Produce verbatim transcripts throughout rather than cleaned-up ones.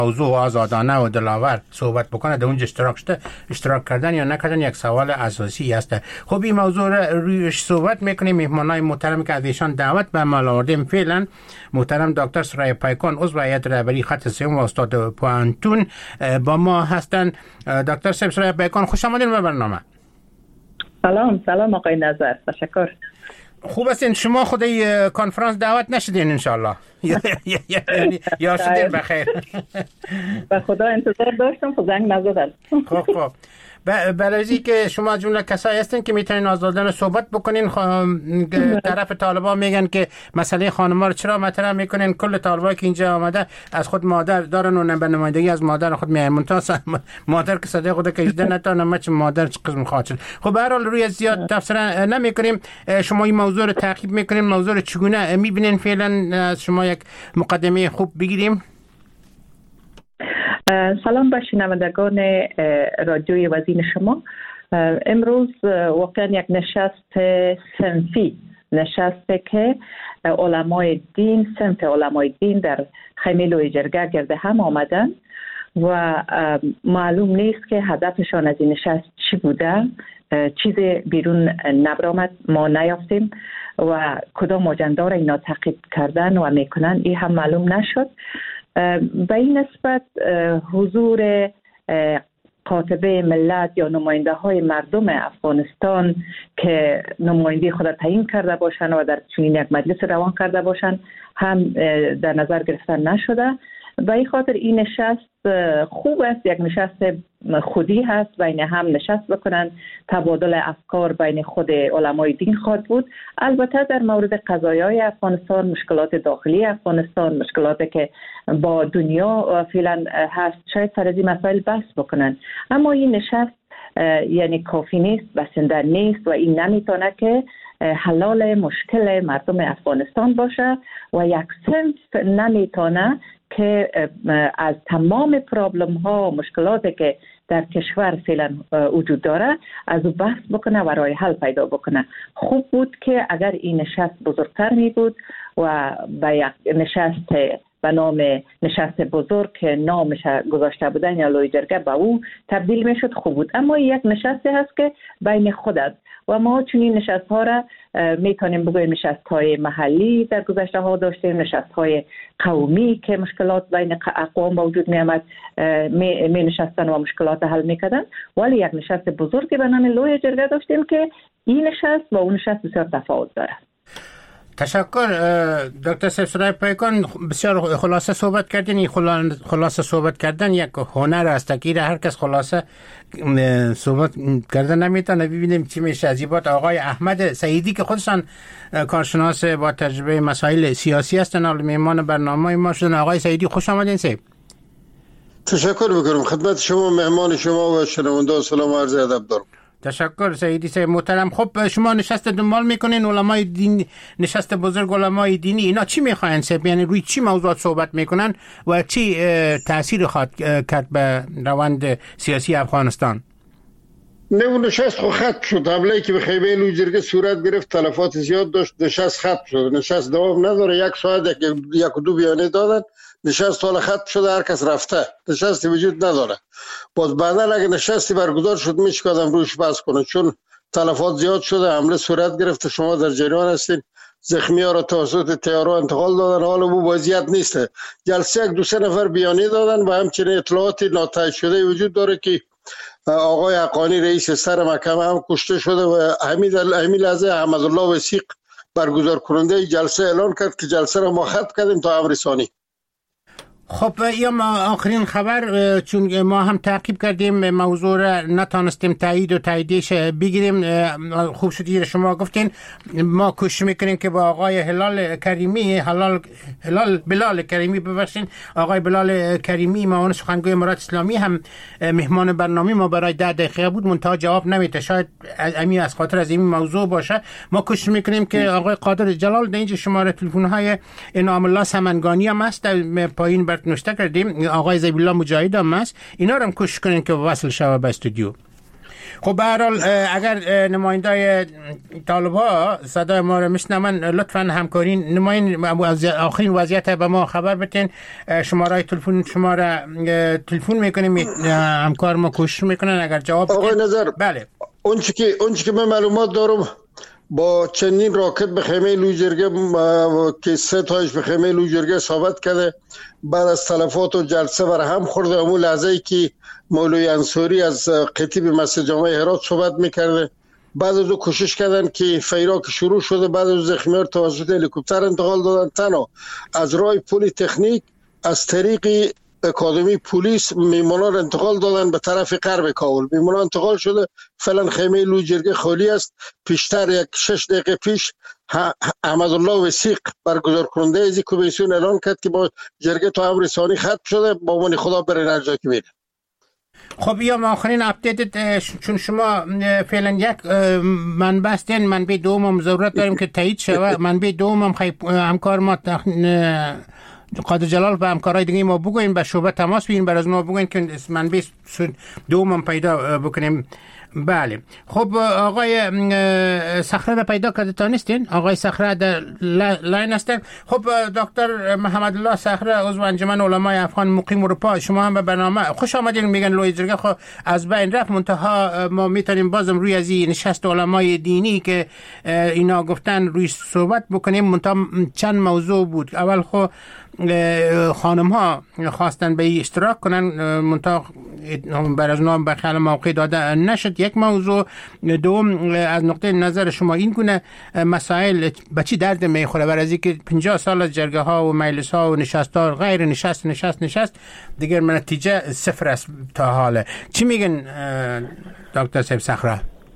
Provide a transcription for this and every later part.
موضوع آزادانه و دلاور صحبت بکنه در اونجا اشتراک شده، اشتراک کردن یا نکردن یک سوال اساسی است. خب این موضوع رویش صحبت میکنیم. مهمانای محترم که از ایشان دعوت به عمل آوردیم فعلا محترم دکتر سرای پیکان عضو هیئت رهبری خط سوم و استاد پوانتون با ما هستند. دکتر سرای پیکان خوش آمدین به برنامه. سلام سلام آقای نظر، تشکر. خوب هستین؟ شما خودی کنفرانس دعوت نشدین انشالله یا شدین بخیر؟ به خدا انتظار داشتم خب زنگ نزدن. خب خب برای که شما جمله کسایی هستین که میتونین آزادانه صحبت بکنین. طرف طالبان میگن که مسئله خانم‌ها رو چرا مطرح میکنین؟ کل طالبایی که اینجا آمده از خود مادر دارن و به نمایندگی از مادر خود میایم، منتها مادر که صدق خود کشیده نتونه مچ مادر چه قسم خاطر. خب به هر حال روی زیاد تفسیر نمیکنیم. شما این موضوع رو تعقیب میکنین، موضوع رو چگونه میبینین؟ فعلا از شما یک مقدمه خوب بگیریم. سلام به شنوندگان رادیوی وزین شما. امروز واقعا یک نشست صنفی نشسته که علمای دین، صنف علمای دین در خیمه لوی جرگه گرد هم آمدن و معلوم نیست که هدفشان از این نشست چی بوده. چیز بیرون نبرآمد، ما نیافتیم و کدام اجندا را اینا تعقیب کردن و میکنن این هم معلوم نشد. به این نسبت حضور قاطبه ملت یا نماینده های مردم افغانستان که نمایندگی خود تعیین کرده باشند و در چنین یک مجلس روان کرده باشند هم در نظر گرفتن نشده. به این خاطر این نشست خوب است، یک نشست خودی هست، بین هم نشست بکنن، تبادل افکار بین خود علمای دین خواهد بود. البته در مورد قضایای افغانستان، مشکلات داخلی افغانستان، مشکلاتی که با دنیا فعلا هست، شاید سر از این مسائل بحث بکنن. اما این نشست یعنی کافی نیست، بسنده نیست و این نمیتونه که حلال مشکل مردم افغانستان باشه و یک صنف نمیتونه که از تمام پرابلم ها و مشکلاتی که در کشور فعلا وجود داره از او بحث بکنه و راه حل پیدا بکنه. خوب بود که اگر این نشست بزرگتر می بود و به یک نشست به نام نشست بزرگ که نامش گذاشته بودن یا لوی جرگه به او تبدیل می شد، خوب بود. اما یک نشستی هست که بین خود است و ما چنین نشست ها را میتونیم بگوییم نشست های محلی در گذشته ها داشتیم، نشست های قومی که مشکلات بین اقوام با وجود می آمد می, می نشستن و مشکلات حل میکردن، ولی یک نشست بزرگی به نام لوی جرگه داشتیم که این نشست و اون نشست بسیار تفاوت داره. تشکر دکتر سرای پیکان، بسیار خلاصه صحبت کردین. خلاصه صحبت کردن یک هنر است که هر کس خلاصه صحبت کردن نمیتونه. ببینیم چی میشه. از این آقای احمد سعیدی که خودشان کارشناس با تجربه مسائل سیاسی هستن مهمان برنامه ما شدن. آقای سعیدی خوش آمدین. سید تشکر میکنم خدمت شما، مهمان شما و شنونده سلام عرض ادب دارم. تشکر سیدی صاحب محترم. خب شما نشست دنبال میکنین، علمای دین، نشست بزرگ علمای دینی، اینا چی میخواین صاحب؟ یعنی روی چی موضوعات صحبت میکنن و چی تأثیر خواهد کرد به روند سیاسی افغانستان؟ نه نشست خو ختم شد. حمله که به خیمه لوی جرگه صورت گرفت تلفات زیاد داشت، نشست ختم شد. نشست دوام نداره، یک ساعت یک, یک و دو بیانیه دادن، نشست حالا ختم شده، هر کس رفته، نشستی وجود نداره. باز بعدا اگه نشستی برگزار شد میشه که آدم روش بحث کنه، چون تلفات زیاد شده، حمله صورت گرفته، شما در جریان هستین، زخمی ها را توسط تیارو انتقال دادن، حالا بو وضعیت نیست. جلسه یک دو سه نفر بیانیه دادن و همچنین اطلاعاتی ناتایید شده وجود داره که آقای حقانی رئیس سر محکمه هم کشته شده و همین همین لحظه احمدالله وثیق برگزار کننده جلسه اعلان کرد که جلسه را ما ختم کردیم تا امر ثانی. خب یا ما آخرین خبر، چون ما هم تعقیب کردیم موضوع را نتانستیم تایید و تاییدش بگیریم. خوب شدی شما گفتین ما کوشش میکنیم که با آقای هلال کریمی هلال هلال بلال کریمی ببخشین آقای بلال کریمی معاون سخنگوی امارات اسلامی هم مهمان برنامه ما برای ده دقیقه بود، منتها جواب نمیده. شاید امی از خاطر از این موضوع باشه. ما کوشش میکنیم که آقای قادر جلال در اینجا شماره تلفن های انعام الله سمنگانی هم هست در پایین بر نوشته کردیم، آقای زبیب الله مجاهد هم هست، اینا رو هم کوشش کنین که وصل شوه به استودیو. خب به هر حال اگر نمایندای طالب ها صدای ما رو میشنون لطفاً همکاری نماین از آخرین وضعیت به ما خبر بدین. شماره تلفن شما را تلفن میکنیم، همکار ما کوشش میکنن اگر جواب آقای نظر. بله اون چی که اون چی که من معلومات دارم با چندین راکت به خیمه لوجرگه که سه تایش به خیمه لوجرگه ثابت کرده، بعد از تلفات و جلسه بر هم خورده. اون لحظه ای که مولوی انصاری از خطیب مسجد جامع هرات صحبت میکرده، بعد از او کوشش کردن که فیرا که شروع شده، بعد از زخمیان توسط هلیکوپتر انتقال دادن. تنها از راه پل تکنیک از طریق اکادمی پلیس میمونان انتقال دادن به طرف غرب کابل. میمونان انتقال شده، فعلا خیمه لوجرگه خالی است. پیشتر یک شش دقیقه پیش احمدالله وثیق برگزار کننده از این کمیسیون اعلان کرد که با جرگه تا امر ثانی ختم شده، با من خدا بره هر جا که میره. خب یا آخرین اپدیت، چون شما فعلا یک منبع هستین، منبع دوم هم ضرورت داریم که تایید شود. منبع دوم هم خیلی همکار ما قادر جلال و همکارای دیگه ما بگوین، به شعبه تماس بگیرین، برای از ما بگوین که منبع دوم هم پیدا بکنیم. بله خب آقای صخره را پیدا کرده تانستین؟ آقای صخره در لاین هستن. خب دکتر محمد الله صخره عضو انجمن علمای افغان مقیم اروپا، شما هم به برنامه خوش آمدین. میگن لوجرگه خب از بین رفت، منتها ما میتونیم بازم روی از این نشست علمای دینی که اینا گفتن روی صحبت بکنیم. منتها چند موضوع بود. اول خب خانم ها خواستن به اشتراک کنن، منتها برای از نام بخیال موقع داده نشد. یک موضوع. دوم از نقطه نظر شما این گونه مسائل به چی درد میخوره؟ برای از اینکه پنجاه سال از جرگه ها و مجلس ها و نشست ها غیر نشست نشست نشست دیگر نتیجه صفر است تا حاله. چی میگن دکتر صاحب صخره؟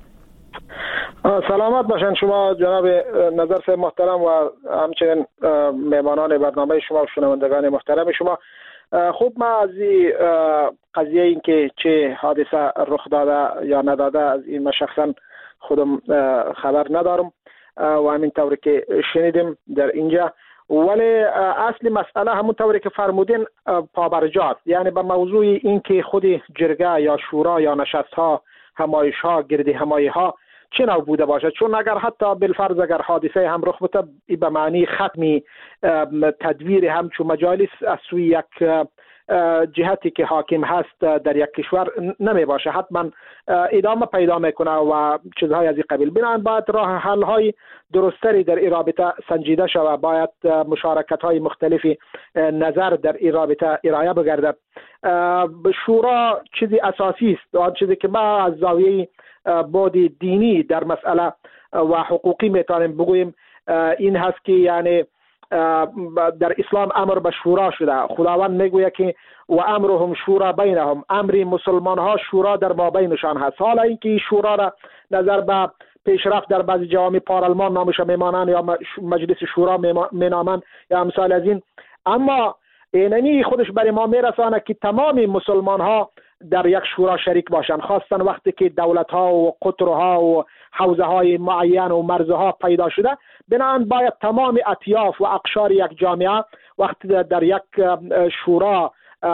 سلامت باشن شما جناب نظر صاحب محترم و همچنین مهمانان برنامه شما و شنوندگان محترم شما. خوب، ما از این قضیه این که چه حادثه رخ داده یا نداده از این ما شخصا خودم خبر ندارم و همین طوری که شنیدیم در اینجا، ولی اصل مسئله همون طوری که فرمودین پابرجاست. یعنی به موضوع این که خود جرگه یا شورا یا نشست ها، همایش ها، گردی همایی ها چه نوع بوده باشد. چون اگر حتی بالفرض اگر حادثه هم رخ بده به معنی ختمی تدویر همچون مجالس از سوی یک جهتی که حاکم هست در یک کشور نمی باشه، حتما ادامه پیدا میکنه و چیزهای از این قبیل. بنابراین باید راه حل های درستری در این رابطه سنجیده شود، باید مشارکت های مختلفی نظر در این رابطه ارائه بگردد. شورا چیزی اساسی است، آن چیزی که ما از زاویه بعد دینی در مسئله و حقوقی میتونیم بگوییم این هست که یعنی در اسلام امر به شورا شده. خداوند میگوید که و امرهم شورا بینهم، امر مسلمان ها شورا در ما بینشان هست. حالا اینکه شورا را نظر به پیشرفت در بعضی جوامع پارلمان نامش میمانند یا مجلس شورا مینامند یا امثال از این، اما اینمی خودش برای ما میرسانه که تمام مسلمان ها در یک شورا شریک باشند، خاصتا وقتی که دولت ها و قطر ها و حوزه های معین و مرزها پیدا شده. بنابراین باید تمام اطیاف و اقشار یک جامعه وقتی در یک شورا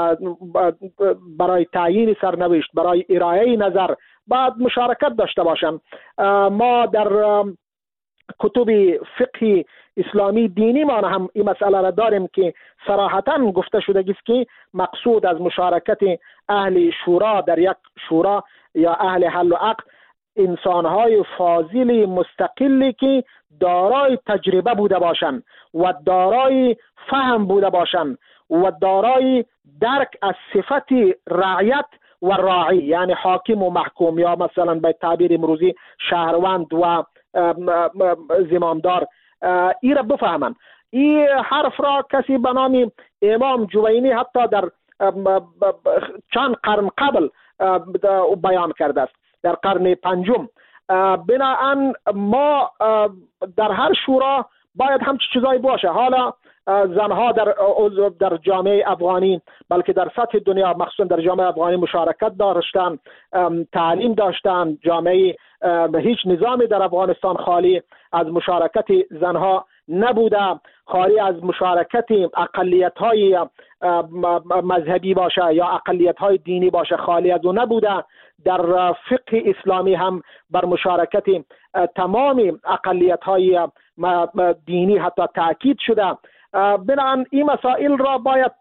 برای تعیین سرنوشت، برای ارائه نظر باید مشارکت داشته باشند. ما در کتب فقه اسلامی دینی ما هم این مسئله را داریم که صراحتاً گفته شده است که مقصود از مشارکت اهل شورا در یک شورا یا اهل حل و عقد انسان‌های فاضل مستقلی که دارای تجربه بوده باشند و دارای فهم بوده باشند و دارای درک از صفت رعیت و راعی، یعنی حاکم و محکوم یا مثلا به تعبیر امروزی شهروند و زمامدار، ای را بفهمند. این حرف را کسی به نام امام جوینی حتی در چند قرن قبل بیان کرده است، در قرن پنجم. بنابراین ما در هر شورا باید همچه چیزایی باشه. حالا زنها در در جامعه افغانی بلکه در سطح دنیا مخصوصا در جامعه افغانی مشارکت داشتن، تعلیم داشتن. جامعه هیچ نظامی در افغانستان خالی از مشارکت زنها نبوده، خالی از مشارکت اقلیت‌های مذهبی باشه یا اقلیت‌های دینی باشه، خالی از او نبوده. در فقه اسلامی هم بر مشارکت تمام اقلیت‌های دینی حتی تاکید شده. بنابراین این مسائل را باید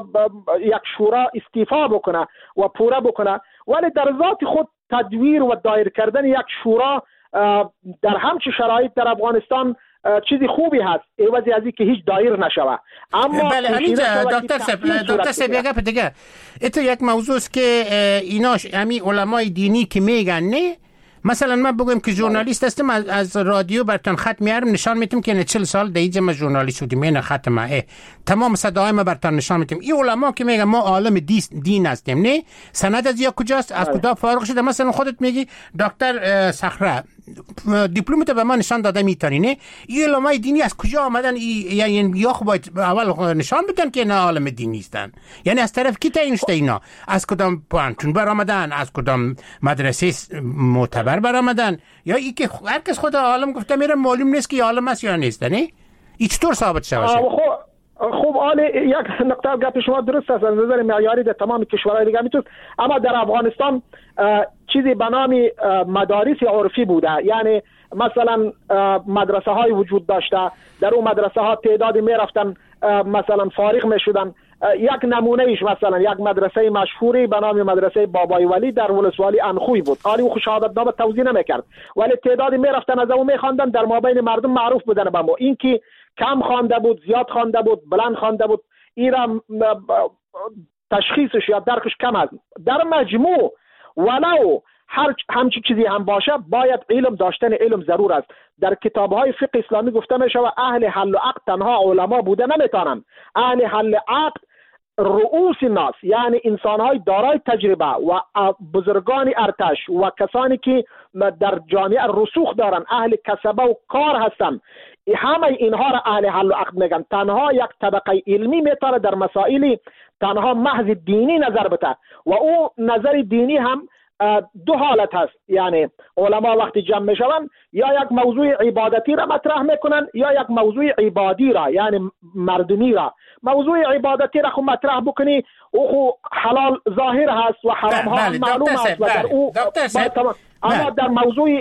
یک شورا استیفا بکنه و پوره بکنه، ولی در ذات خود تدویر و دایر کردن یک شورا در همچه شرایط در افغانستان چیزی خوبی هست، عوضی از که هیچ دایر نشوه. اما بله همینجا دکتر صاحب دکتر صاحب یک گپ دیگه، اتو یک موضوع است که ایناش همین علمای دینی که میگن نه، مثلا من بگم که ژورنالیست هستم، از, از رادیو برتون خط میارم نشان میتم که چهل سال دیگه ما ژورنالیست بودیم، این خط ما تمام صداهای ما برتون نشان میتم. این علما که میگن ما عالم دین هستیم، نه سند از یا کجاست، از کجا فارغ شده؟ مثلا خودت میگی دکتر صخره دیپلمت به ما نشان داده میتونی، نه این علمای دینی از کجا آمدن؟ یعنی یا خب باید اول نشان بدن که نه عالم دینی هستن، یعنی از طرف کی تعیین شده اینا؟ از کدام پانتون برآمدن، از کدام مدرسه معتبر برآمدن، یا ای که هر کس خود عالم گفته میره معلوم نیست که عالم است یا نیست؟ نه این چطور ثابت شود؟ خوب آله یک نقطه گپ شما درست است، از نظر معیاری در تمام کشورهای دیگه میتونه، اما در افغانستان چیزی به نام مدارس عرفی بوده. یعنی مثلا مدرسه های وجود داشته، در اون مدرسه ها تعدادی میرفتن مثلا فارغ میشدن. یک نمونه ایش مثلا یک مدرسه مشهوری به نام مدرسه بابای ولی در ولسوالی انخوی بود. حالی او شهادتنامه توزیع نمیکرد، ولی تعدادی میرفتن از اون میخواندن، در مابین مردم معروف بودن به ما. این که کم خوانده بود، زیاد خوانده بود، بلند خوانده بود، این را تشخیصش یا درکش کم است. در مجموع ولو هر همچی چیزی هم باشه باید علم داشتن علم ضرور است. در کتاب‌های فقه اسلامی گفته میشه اهل حل و عقد تنها علما بوده نمیتونن. اهل حل عقد رؤوس الناس، یعنی انسان‌های دارای تجربه و بزرگان ارتش و کسانی که در جامعه رسوخ دارن، اهل کسبه و کار هستن، همه اینها را اهل حل و عقد میگن. تنها یک طبقه علمی میتونه در مسائل تنها محض دینی نظر بده و او نظر دینی هم دو حالت هست. یعنی علما وقتی جمع میشون یا یک موضوع عبادتی را مطرح میکنن یا یک موضوع عبادی را، یعنی مردمی را. موضوع عبادتی را خو مطرح بکنی او خو حلال ظاهر هست و حرام ها معلوم است و در او اما در موضوع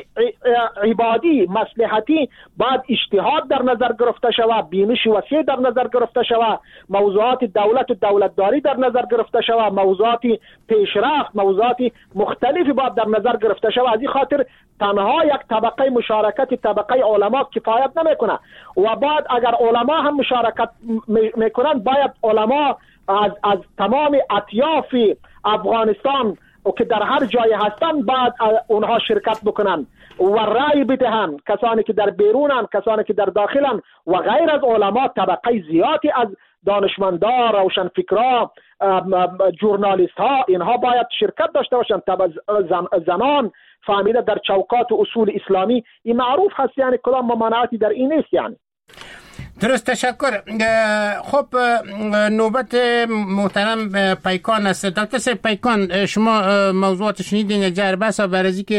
عبادی مصلحتی بعد اجتهاد در نظر گرفته شود، بینش وسیع در نظر گرفته شود، موضوعات دولت و دولتداری در نظر گرفته شود، موضوعات پیشرفت، موضوعات مختلفی باید در نظر گرفته شود. از این خاطر تنها یک طبقه مشارکت طبقه علما کفایت نمیکنه و بعد اگر علما هم مشارکت میکنن باید علما از از تمام اطیاف افغانستان و که در هر جای هستن بعد اونها شرکت بکنن و رأی بدهن، کسانی که در بیرونن، کسانی که در داخلن و غیر از علما طبقه زیادی از دانشمندان، روشنفکران، ژورنالیست ها، اینها باید شرکت داشته باشن. زن، زنان فهمیده در چوکات و اصول اسلامی این معروف هست، یعنی کدام ممانعاتی در این نیست. یعنی درست، تشکر. خب نوبت محترم پیکان است. دکتر صاحب پیکان، شما موضوعات شنیدین جربه است برای که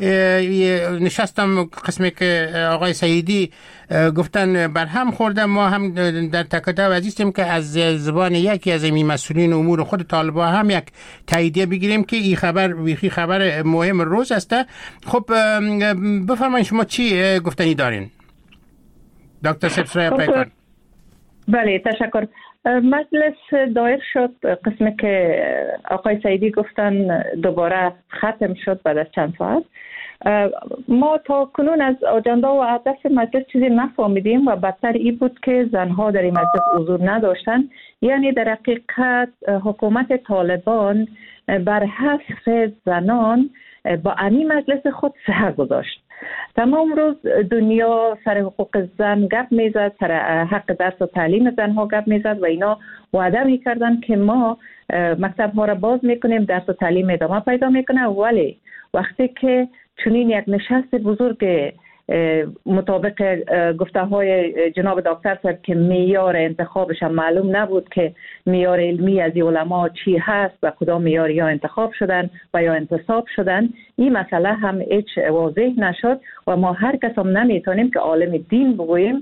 نشستم قسمی که آقای سعیدی گفتن بر هم خورده، ما هم در تکاده وزیستیم که از زبان یکی از این مسئولین امور خود طالبان هم یک تاییدیه بگیریم که این خبر ویخی خبر مهم روز است. خب بفرمایید شما چی گفتنی دارین دکتر سبسرای پیکان؟ بله تشکر. مجلس دایر شد، قسمی که آقای سعیدی گفتن دوباره ختم شد بعد از چند ساعت. ما تا کنون از اجنده و هدف مجلس چیزی نفهمیدیم و بدتر این بود که زنها در این مجلس حضور نداشتن. یعنی در حقیقت حکومت طالبان بر حذف زنان با امی مجلس خود سحر گذاشت. تمام روز دنیا سر حقوق زن گپ میزد، سر حق درس و تعلیم زنها گپ میزد و اینا وعده میکردن که ما مکتب ها را باز میکنیم، درس و تعلیم ادامه پیدا میکنه. ولی وقتی که چنین یک نشست بزرگ مطابق گفته های جناب دکتر صاحب که معیار انتخابش معلوم نبود که معیار علمی از علما چی هست و کدام معیاری ها انتخاب شدن و یا انتصاب شدن. این مسئله هم هیچ واضح نشد و ما هر کس هم نمیتونیم که عالم دین بگوییم،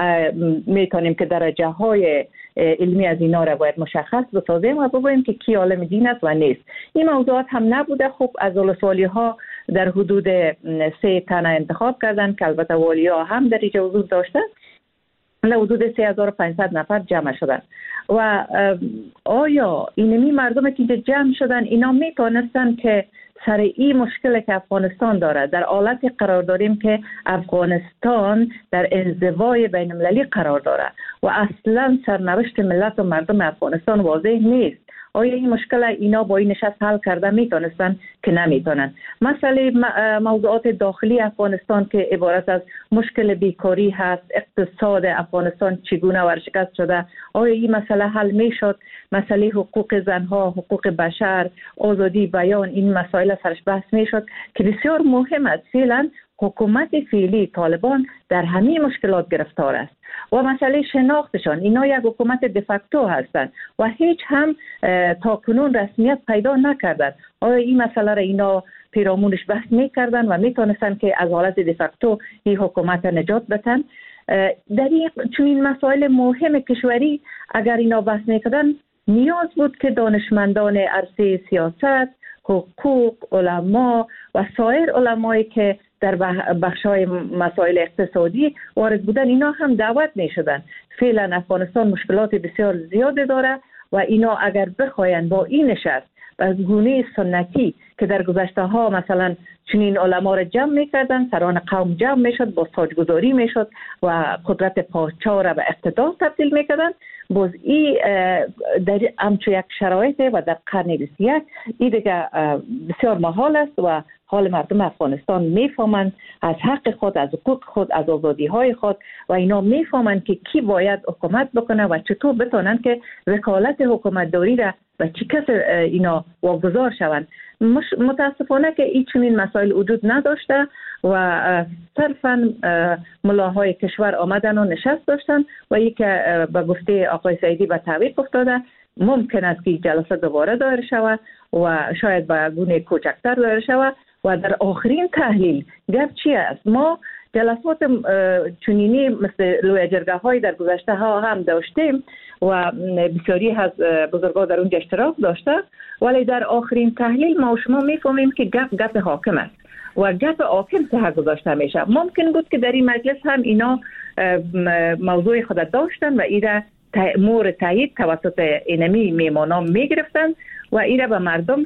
میتونیم که درجه های علمی از اینا را باید مشخص بسازیم و بگوییم که کی عالم دین است و نیست. این موضوعات هم نبوده. خب از ولسوالی ها در حدود سه تن انتخاب کردن که البته والی ها هم در اینجا حضور داشتن، حدود سه هزار و پانصد نفر جمع شدن. و آیا اینمی مردم که اینجا جمع شدن اینا میتونستن که سر این مشکل که افغانستان داره، در حالتی قرار داریم که افغانستان در انزوای بین المللی قرار داره و اصلا سرنوشت ملت و مردم افغانستان واضح نیست، آیا این مشکل اینا با این نشست حل کرده میتونستن که نمیتونن؟ مسئله موضوعات داخلی افغانستان که عبارت از مشکل بیکاری هست، اقتصاد افغانستان چگونه ورشکست شده، آیا این مسئله حل میشد؟ مسئله حقوق زنها، حقوق بشر، آزادی بیان، این مسائل سرش بحث میشد که بسیار مهم است. فعلا حکومت فعلی طالبان در همه مشکلات گرفتار است و مسئله شناختشان، اینا یک حکومت دفکتو هستند و هیچ هم تا کنون رسمیت پیدا نکردند. آیا این مسئله را اینا پیرامونش بحث میکردن و میتونستن که از حالت دفکتو این حکومت نجات بدن؟ در این چنین مسائل مهم کشوری اگر اینا بحث میکردن، نیاز بود که دانشمندان عرصه سیاست، حقوق، علما و سایر علمایی که در بخش‌های مسائل اقتصادی وارد بودن اینا هم دعوت می شدن. فعلا افغانستان مشکلات بسیار زیاده داره و اینا اگر بخواین با این نشست از گونه سنتی که در گذشته ها مثلا چنین علما را جمع میکردن، سران قوم جمع میشد، با تاجگذاری میشد و قدرت پادشاه را به اقتدار تبدیل میکردن، باز این در همچو یک شرایط و در قرن بیست و یک این دیگه بسیار محال است و حال مردم افغانستان میفهمند از حق خود، از حقوق خود، از آزادی های خود و اینا میفهمند که کی باید حکومت بکنه و چطور بتونن که وکالت حکومت داری را و چی کس اینا واگذار شوند. متاسفانه که این چنین مسائل وجود نداشته و صرفا ملاهای کشور آمدن و نشست داشتن و یک که به گفته آقای سعیدی به تعویق افتاده، ممکن است که جلسه دوباره دایر شود و شاید به گونه کوچکتر دایر شود و در آخرین تحلیل گپ چی است؟ ما جلسات چنینی مثل لوی جرگه های در گذشته ها هم داشتیم و بسیاری از بزرگان در اونجا اشتراک داشته، ولی در آخرین تحلیل ما و شما میفهمیم که گپ گپ حاکم است و گپ حاکم ته گذاشته میشه. ممکن بود که در این مجلس هم اینا موضوع خود داشتن و ایره مور تایید توسط اینمی میمانان میگرفتن و ایره به مردم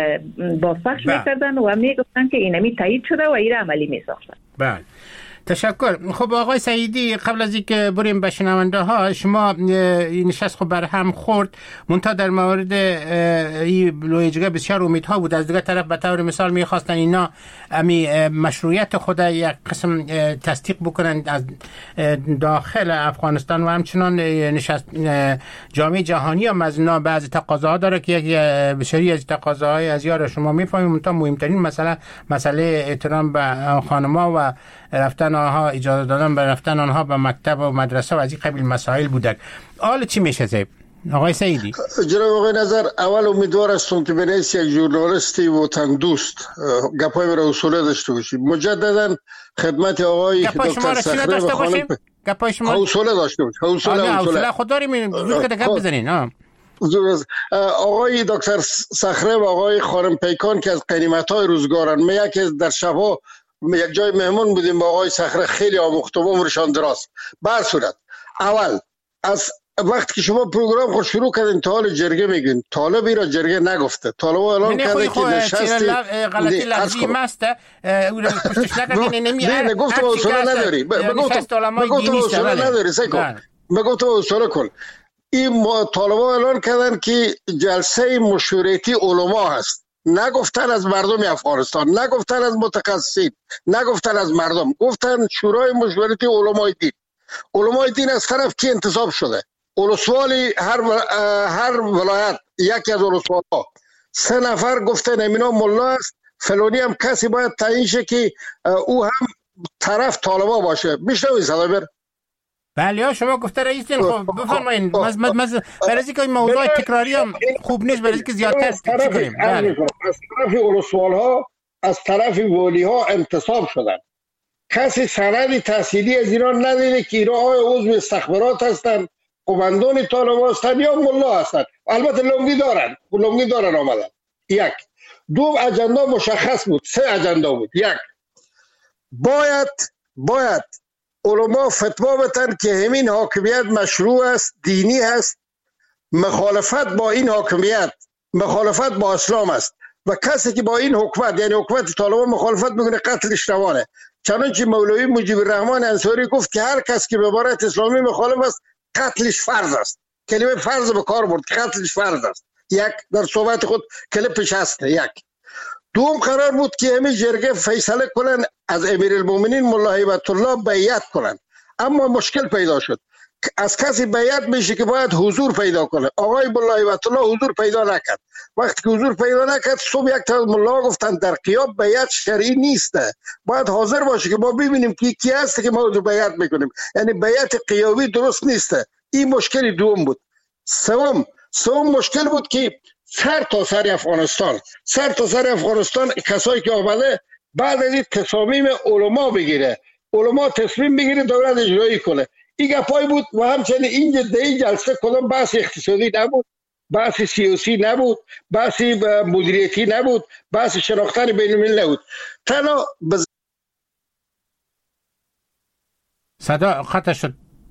بازپخش میکردن و میگفتن که اینمی تایید شده و ایره عملی میساختن. بله، تشکر. خب آقای سعیدی، قبل از اینکه بریم به شنونده ها، شما این نشست خب برهم خورد، منتها در مورد این لویجگه بسیار امیدها بود. از دیگه طرف به طور مثال میخواستن اینا امی مشروعیت خود یک قسم تصدیق بکنن از داخل افغانستان و همچنان نشست جامعه جهانی هم از اینا بعضی تقاضاها داره که یک بسیاری از تقاضاهای از یار شما میفهمیم. منتها مهمترین مسئله مسئله احترام به خانم‌ها و رفتن آنها، اجازه دادن به رفتن آنها به مکتب و مدرسه و از این قبیل مسائل بودند. حالا چی میشه زیب؟ آقای سعیدی. جناب آقای نظر، اول امیدوار هستم که بنویس یک ژورنالیستی وطن دوست گپای را اصوله داشته باشیم. مجددا خدمت آقای دکتر صخره و خانم گپای شما اصوله داشته باشیم. اصوله اصوله خود داریم زود که گپ بزنین. ها آقای دکتر صخره و آقای خانم پیکان که از قنیمت‌های روزگارن، ما یکی در شب‌ها یک جای مهمون بودیم با آقای صخره، خیلی آموخته و عمرشان دراز. به هر صورت اول از وقتی که شما پروگرام خود شروع کردین تا حال جرگه میگین، طالبی را جرگه نگفته. طالب اعلان کرده که نشست غلطی لفظی مسته او را پشتش نکردین. نه گفتم اصولا نداری، بگفتم اصولا نداری سیکو بگفتم اصولا کن. این طالبا اعلان کردن که جلسه مشورتی علما هست، نگفتن از مردم افغانستان، نگفتن از متخصصین، نگفتن از مردم، گفتن شورای مشورتی علمای دین. علمای دین از طرف کی انتصاب شده؟ اولسوالی هر هر ولایت یکی از اولسوال‌ها سه نفر گفتن امینا ملا است، فلانی هم کسی باید تعیین شه که او هم طرف طالبا باشه. میشنوید صدا بر؟ بله شما گفته رئیسین. خب بفرمایید. مز مز مز برای که این موضوع تکراری هم خوب نیست، برای که زیادتر چی کنیم. بله. از طرف اولسوال ها، از طرف والی ها انتصاب شدن. کسی سند تحصیلی از ایران ندیده که ایران آیا عضو استخبارات هستن، قماندان طالبان هستن یا ملا هستن. البته لنگی دارن، لنگی دارن آمدن. یک. دو اجندا مشخص بود. سه اجندا بود. یک، باید باید علما فتوا بدن که همین حاکمیت مشروع است، دینی است، مخالفت با این حاکمیت مخالفت با اسلام است و کسی که با این حکومت یعنی حکومت طالبان مخالفت میکنه قتلش روانه. چنانچه مولوی مجیب الرحمن انصاری گفت که هر کس که به عبارت اسلامی مخالف است قتلش فرض است. کلمه فرض به کار برد، قتلش فرض است. یک، در صحبت خود کلیپش هست. یک. دوم قرار بود که همین جرگه فیصله کنن از امیرالمومنین ملا هیبت الله بیعت کنن، اما مشکل پیدا شد. از کسی بیعت میشه که باید حضور پیدا کنه. آقای ملا هیبت الله حضور پیدا نکرد. وقتی که حضور پیدا نکرد صبح یک تا ملا گفتن در قیاب بیعت شرعی نیسته، باید حاضر باشه که ما ببینیم کی کی هست که ما بیعت میکنیم. یعنی بیعت قیابی درست نیسته. این مشکل دوم بود. سوم سوم مشکل بود که سر تا سر افغانستان سر تا سر افغانستان کسایی که آمده بعد از این تصامیم علما بگیره، علما تصمیم بگیره دولت اجرایی کنه. این گپای بود و همچنین این این جلسه کدام بحث اقتصادی نبود، بحث سیاسی نبود، بحث مدیریتی نبود، بحث شناختن بین الملل نبود. تنها بز... صدا قطع شد.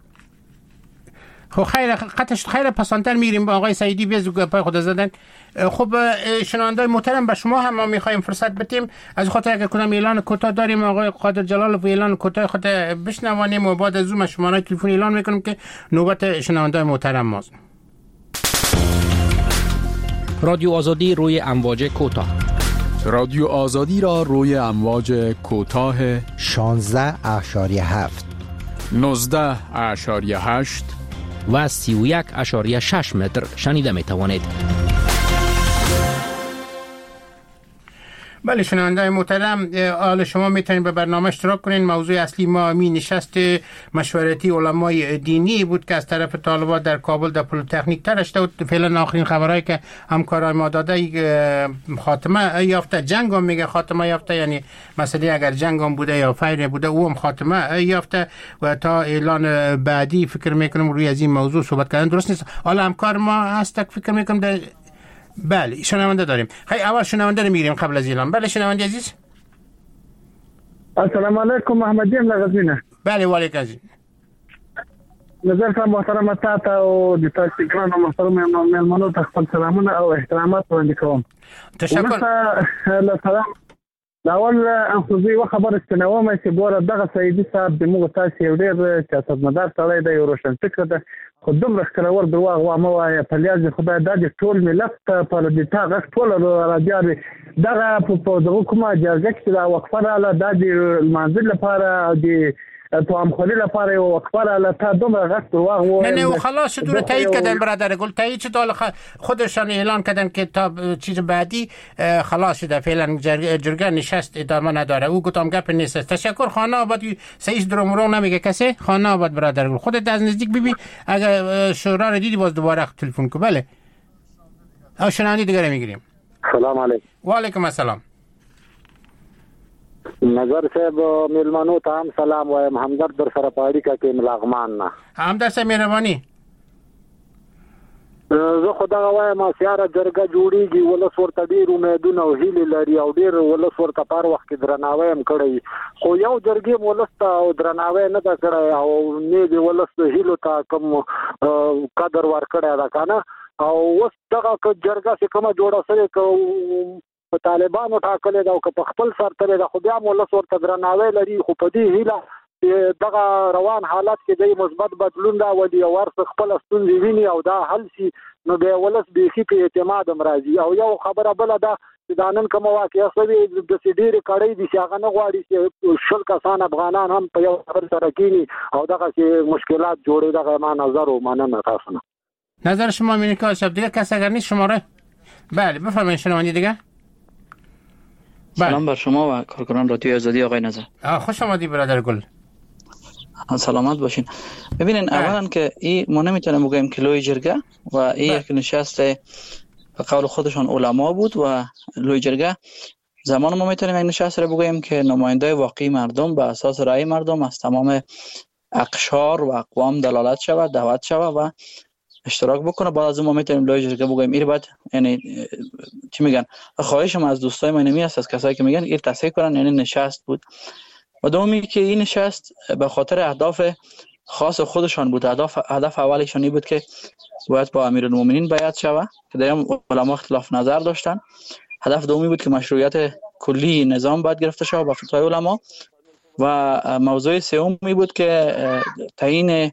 خب خیر قطعش خیر پسانتر میریم با آقای سعیدی بیز پای خود زدن. خب شنوندای محترم به شما هم ما میخوایم فرصت بدیم از خاطر اگه کدام اعلان کوتاه داریم آقای قادر جلال و اعلان کوتاه خود بشنوانیم و بعد از اون شماره تلفن اعلان میکنیم که نوبت شنوندای محترم ماست. رادیو آزادی روی امواج کوتاه. رادیو آزادی را روی امواج کوتاه شانزده اشاری هفت نوزده اشاری هشت و سی و یک اشاری شش متر شنیده می توانید. بله شنونده‌های محترم، حال شما میتونید به برنامه اشتراک کنین. موضوع اصلی ما می نشست مشورتی علمای دینی بود که از طرف طالبان در کابل در پلی‌تکنیک تراشته بود. فعلا آخرین خبرهایی که همکارای ما داده خاتمه یافته، جنگ هم میگه خاتمه یافته، یعنی مسئله اگر جنگ هم بوده یا فیر بوده او هم خاتمه یافته و تا اعلان بعدی فکر میکنم روی از این موضوع صحبت کردن درست نیست. حالا همکار ما هست فکر میکنم در بله شنونده داریم. خیلی اول شنونده رو میگیریم قبل از اعلان. بله شنونده عزیز. السلام علیکم محمدی ام لغزینه. بله و علیکم السلام. نظر صاحب محترم تاسو او د تاسو ګران محترم مېلمنو ته خپل سلامونه او احترامات وړاندې کوم. تشکر. له سلام اول انخوزي و خبر استنوامه چې ګوره دغه سعیدي صاحب د موږ تاسو یو ډېر سیاستمدار سړی دی، یو روشن فکر دی، خو دومره ښکرور درواغ وامه وایه په لیاز خدای دا د ټول ملت پر د تا غږ ټول راډیو دی دغه په دغه کومه جرګه کې دا وقفه راله دا د لمانځه لپاره د توام خالی لپاره یو وقفه راله تا دومره غږ درواغ وایه. نه نه خلاص شدون تایید کردن برادر گل، تایید شد، خودشان اعلان کردن که تا چیز بعدی خلاص شده، فعلا جرگه نشست ادامه نداره. او گفتم گپ نیست. تشکر. خانه آباد سعید درمرو نمیگه کسی. خانه آباد برادر گل خودت از نزدیک ببین، اگر شورا رو دیدی باز دوباره تلفن کو. بله او شنوندی دیگه میگیریم. سلام علیکم. و علیکم السلام. نظر صاحب میلمانو ته هم سلام وایم. همدرد در سره پاړی کا کې ملاغمان نه همدرد صاحب مهرباني. زه خدای وایم سیاره جرګه جوړیږي ولس ورته ډیر امیدونه او هیلې لري او ډیر ولس ورته پر وخت کې درناوی هم کړی، خو یو جرګې ولس ته درناوی نه دا کړی او نه دی ولس د هیلو ته کوم قدر ورکړی دا کنه. او اوس دغه جرګه چې کومه جوړه سره کو په طالبانو ټاکلې دا او په خپل سر ترې دا خو بیا ولس ورته درناوی لري، خو په دې هیله دغه روان حالت کې د مثبت بدلون راولي او ورس خپل ستونزې ویني او دا حل شي، نو به ولس بیخي په اعتماد هم راځي. او یو خبره بل ده چې دا نن کوم واقعیا سوي د سیډير کړي دي چې هغه نه غواړي چې شل کسان افغانان هم په یو خبر سره کینی او دغه مشکلات جوړي. دغه ما نظر او مننه تاسو نه نظر شما مینیکا شب دیگه کس اگر نیست شماره. بله بفرمایید شنوندی دیگه. سلام بر شما و کارکنان رادیو آزادی آقای نظر. خوش آمدید برادر گل. سلامت باشین. ببینین اولا که این ما نمیتونیم بگیم که لوی جرگه و این یک نشست به قول خودشان علما بود و لوی جرگه زمان ما میتونیم این نشست رو بگیم که نماینده واقعی مردم به اساس رأی مردم از تمام اقشار و اقوام دلالت شود، دعوت شود و اشتراک بکنه. بعد از اون ما میتونیم لوی جرگه بگیم. این بعد یعنی چی میگن، خواهشم از دوستای من نمی است از کسایی که میگن این تصحیح کنن، یعنی نشست بود. و دومی که این نشست به خاطر اهداف خاص خودشان بود. هدف هدف اولشون این بود که باید با امیرالمومنین بیعت شود که در علما اختلاف نظر داشتن. هدف دومی بود که مشروعیت کلی نظام باید گرفته شود با فتوای علما. و موضوع سومی بود که تعیین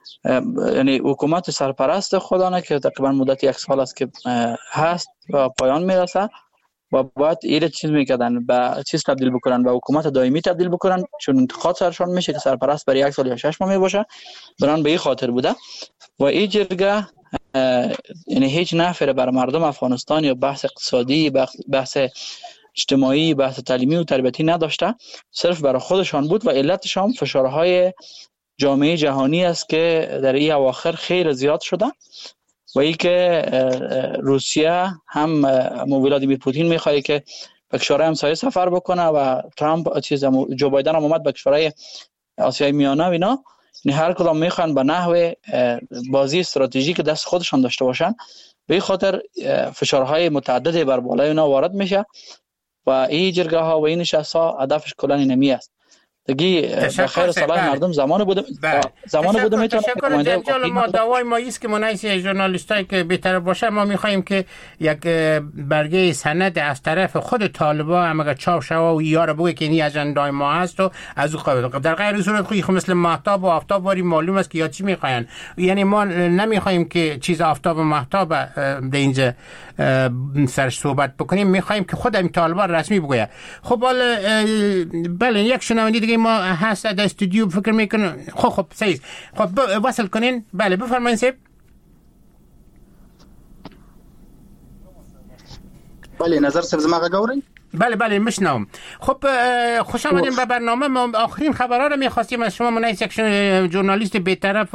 یعنی حکومت سرپرست خودانه که تقریبا مدت یک سال است که هست و پایان میرسه و باید ایره چیز میکردن به چیز تبدیل بکنن، به حکومت دائمی تبدیل بکنن، چون انتخاب سرشان میشه که سرپرست برای یک سال یا شش ماه میباشه. بران به این خاطر بوده و این جرگه یعنی هیچ نفعی بر مردم افغانستان یا بحث اقتصادی، بحث اجتماعی، بحث تعلیمی و تربیتی نداشته، صرف برای خودشان بود و علتش هم فشارهای جامعه جهانی است که در این اواخر خیلی زیاد شده و ای که روسیه هم ولادیمیر پوتین میخواد که به کشورهای همسایه سفر بکنه و ترامپ چیز جو بایدن هم اومد به کشورهای آسیای میانه و اینا، یعنی هر کدام میخوان به نحو بازی استراتژیک دست خودشان داشته باشن. به این خاطر فشارهای متعددی بر بالای اونا وارد میشه و این جرگه ها و این نشست ها هدفش کلا اینمی است. دیگه به خیر صلاح مردم زمان بوده زمان بوده میتونه تشکر. ما دعوای ما است که منایسی ژورنالیستایی که بی‌طرف باشه ما میخوایم که یک برگه سند از طرف خود طالبان هم اگر چاپ شوا و یارو بگه که این اجندای ما هست و از او قابل در غیر صورت خوی خو مثل مهتاب و آفتاب واری معلوم است که یا چی میخواین. یعنی ما نمیخوایم که چیز آفتاب و مهتاب در اینجا سرش صحبت بکنیم، میخوایم که خود این طالبان رسمی بگه. خب حالا بله یک شنونده دیگه ما هست در استودیو فکر میکنم. خب خب صحیح. خب وصل کنین. بله بفرمایید سیب. بله نظر سبز ما گورین. بله بله میشنوم. خب خوش آمدین به برنامه. ما آخرین خبرها رو می‌خواستیم از شما، منایس یک ژورنالیست بی‌طرف و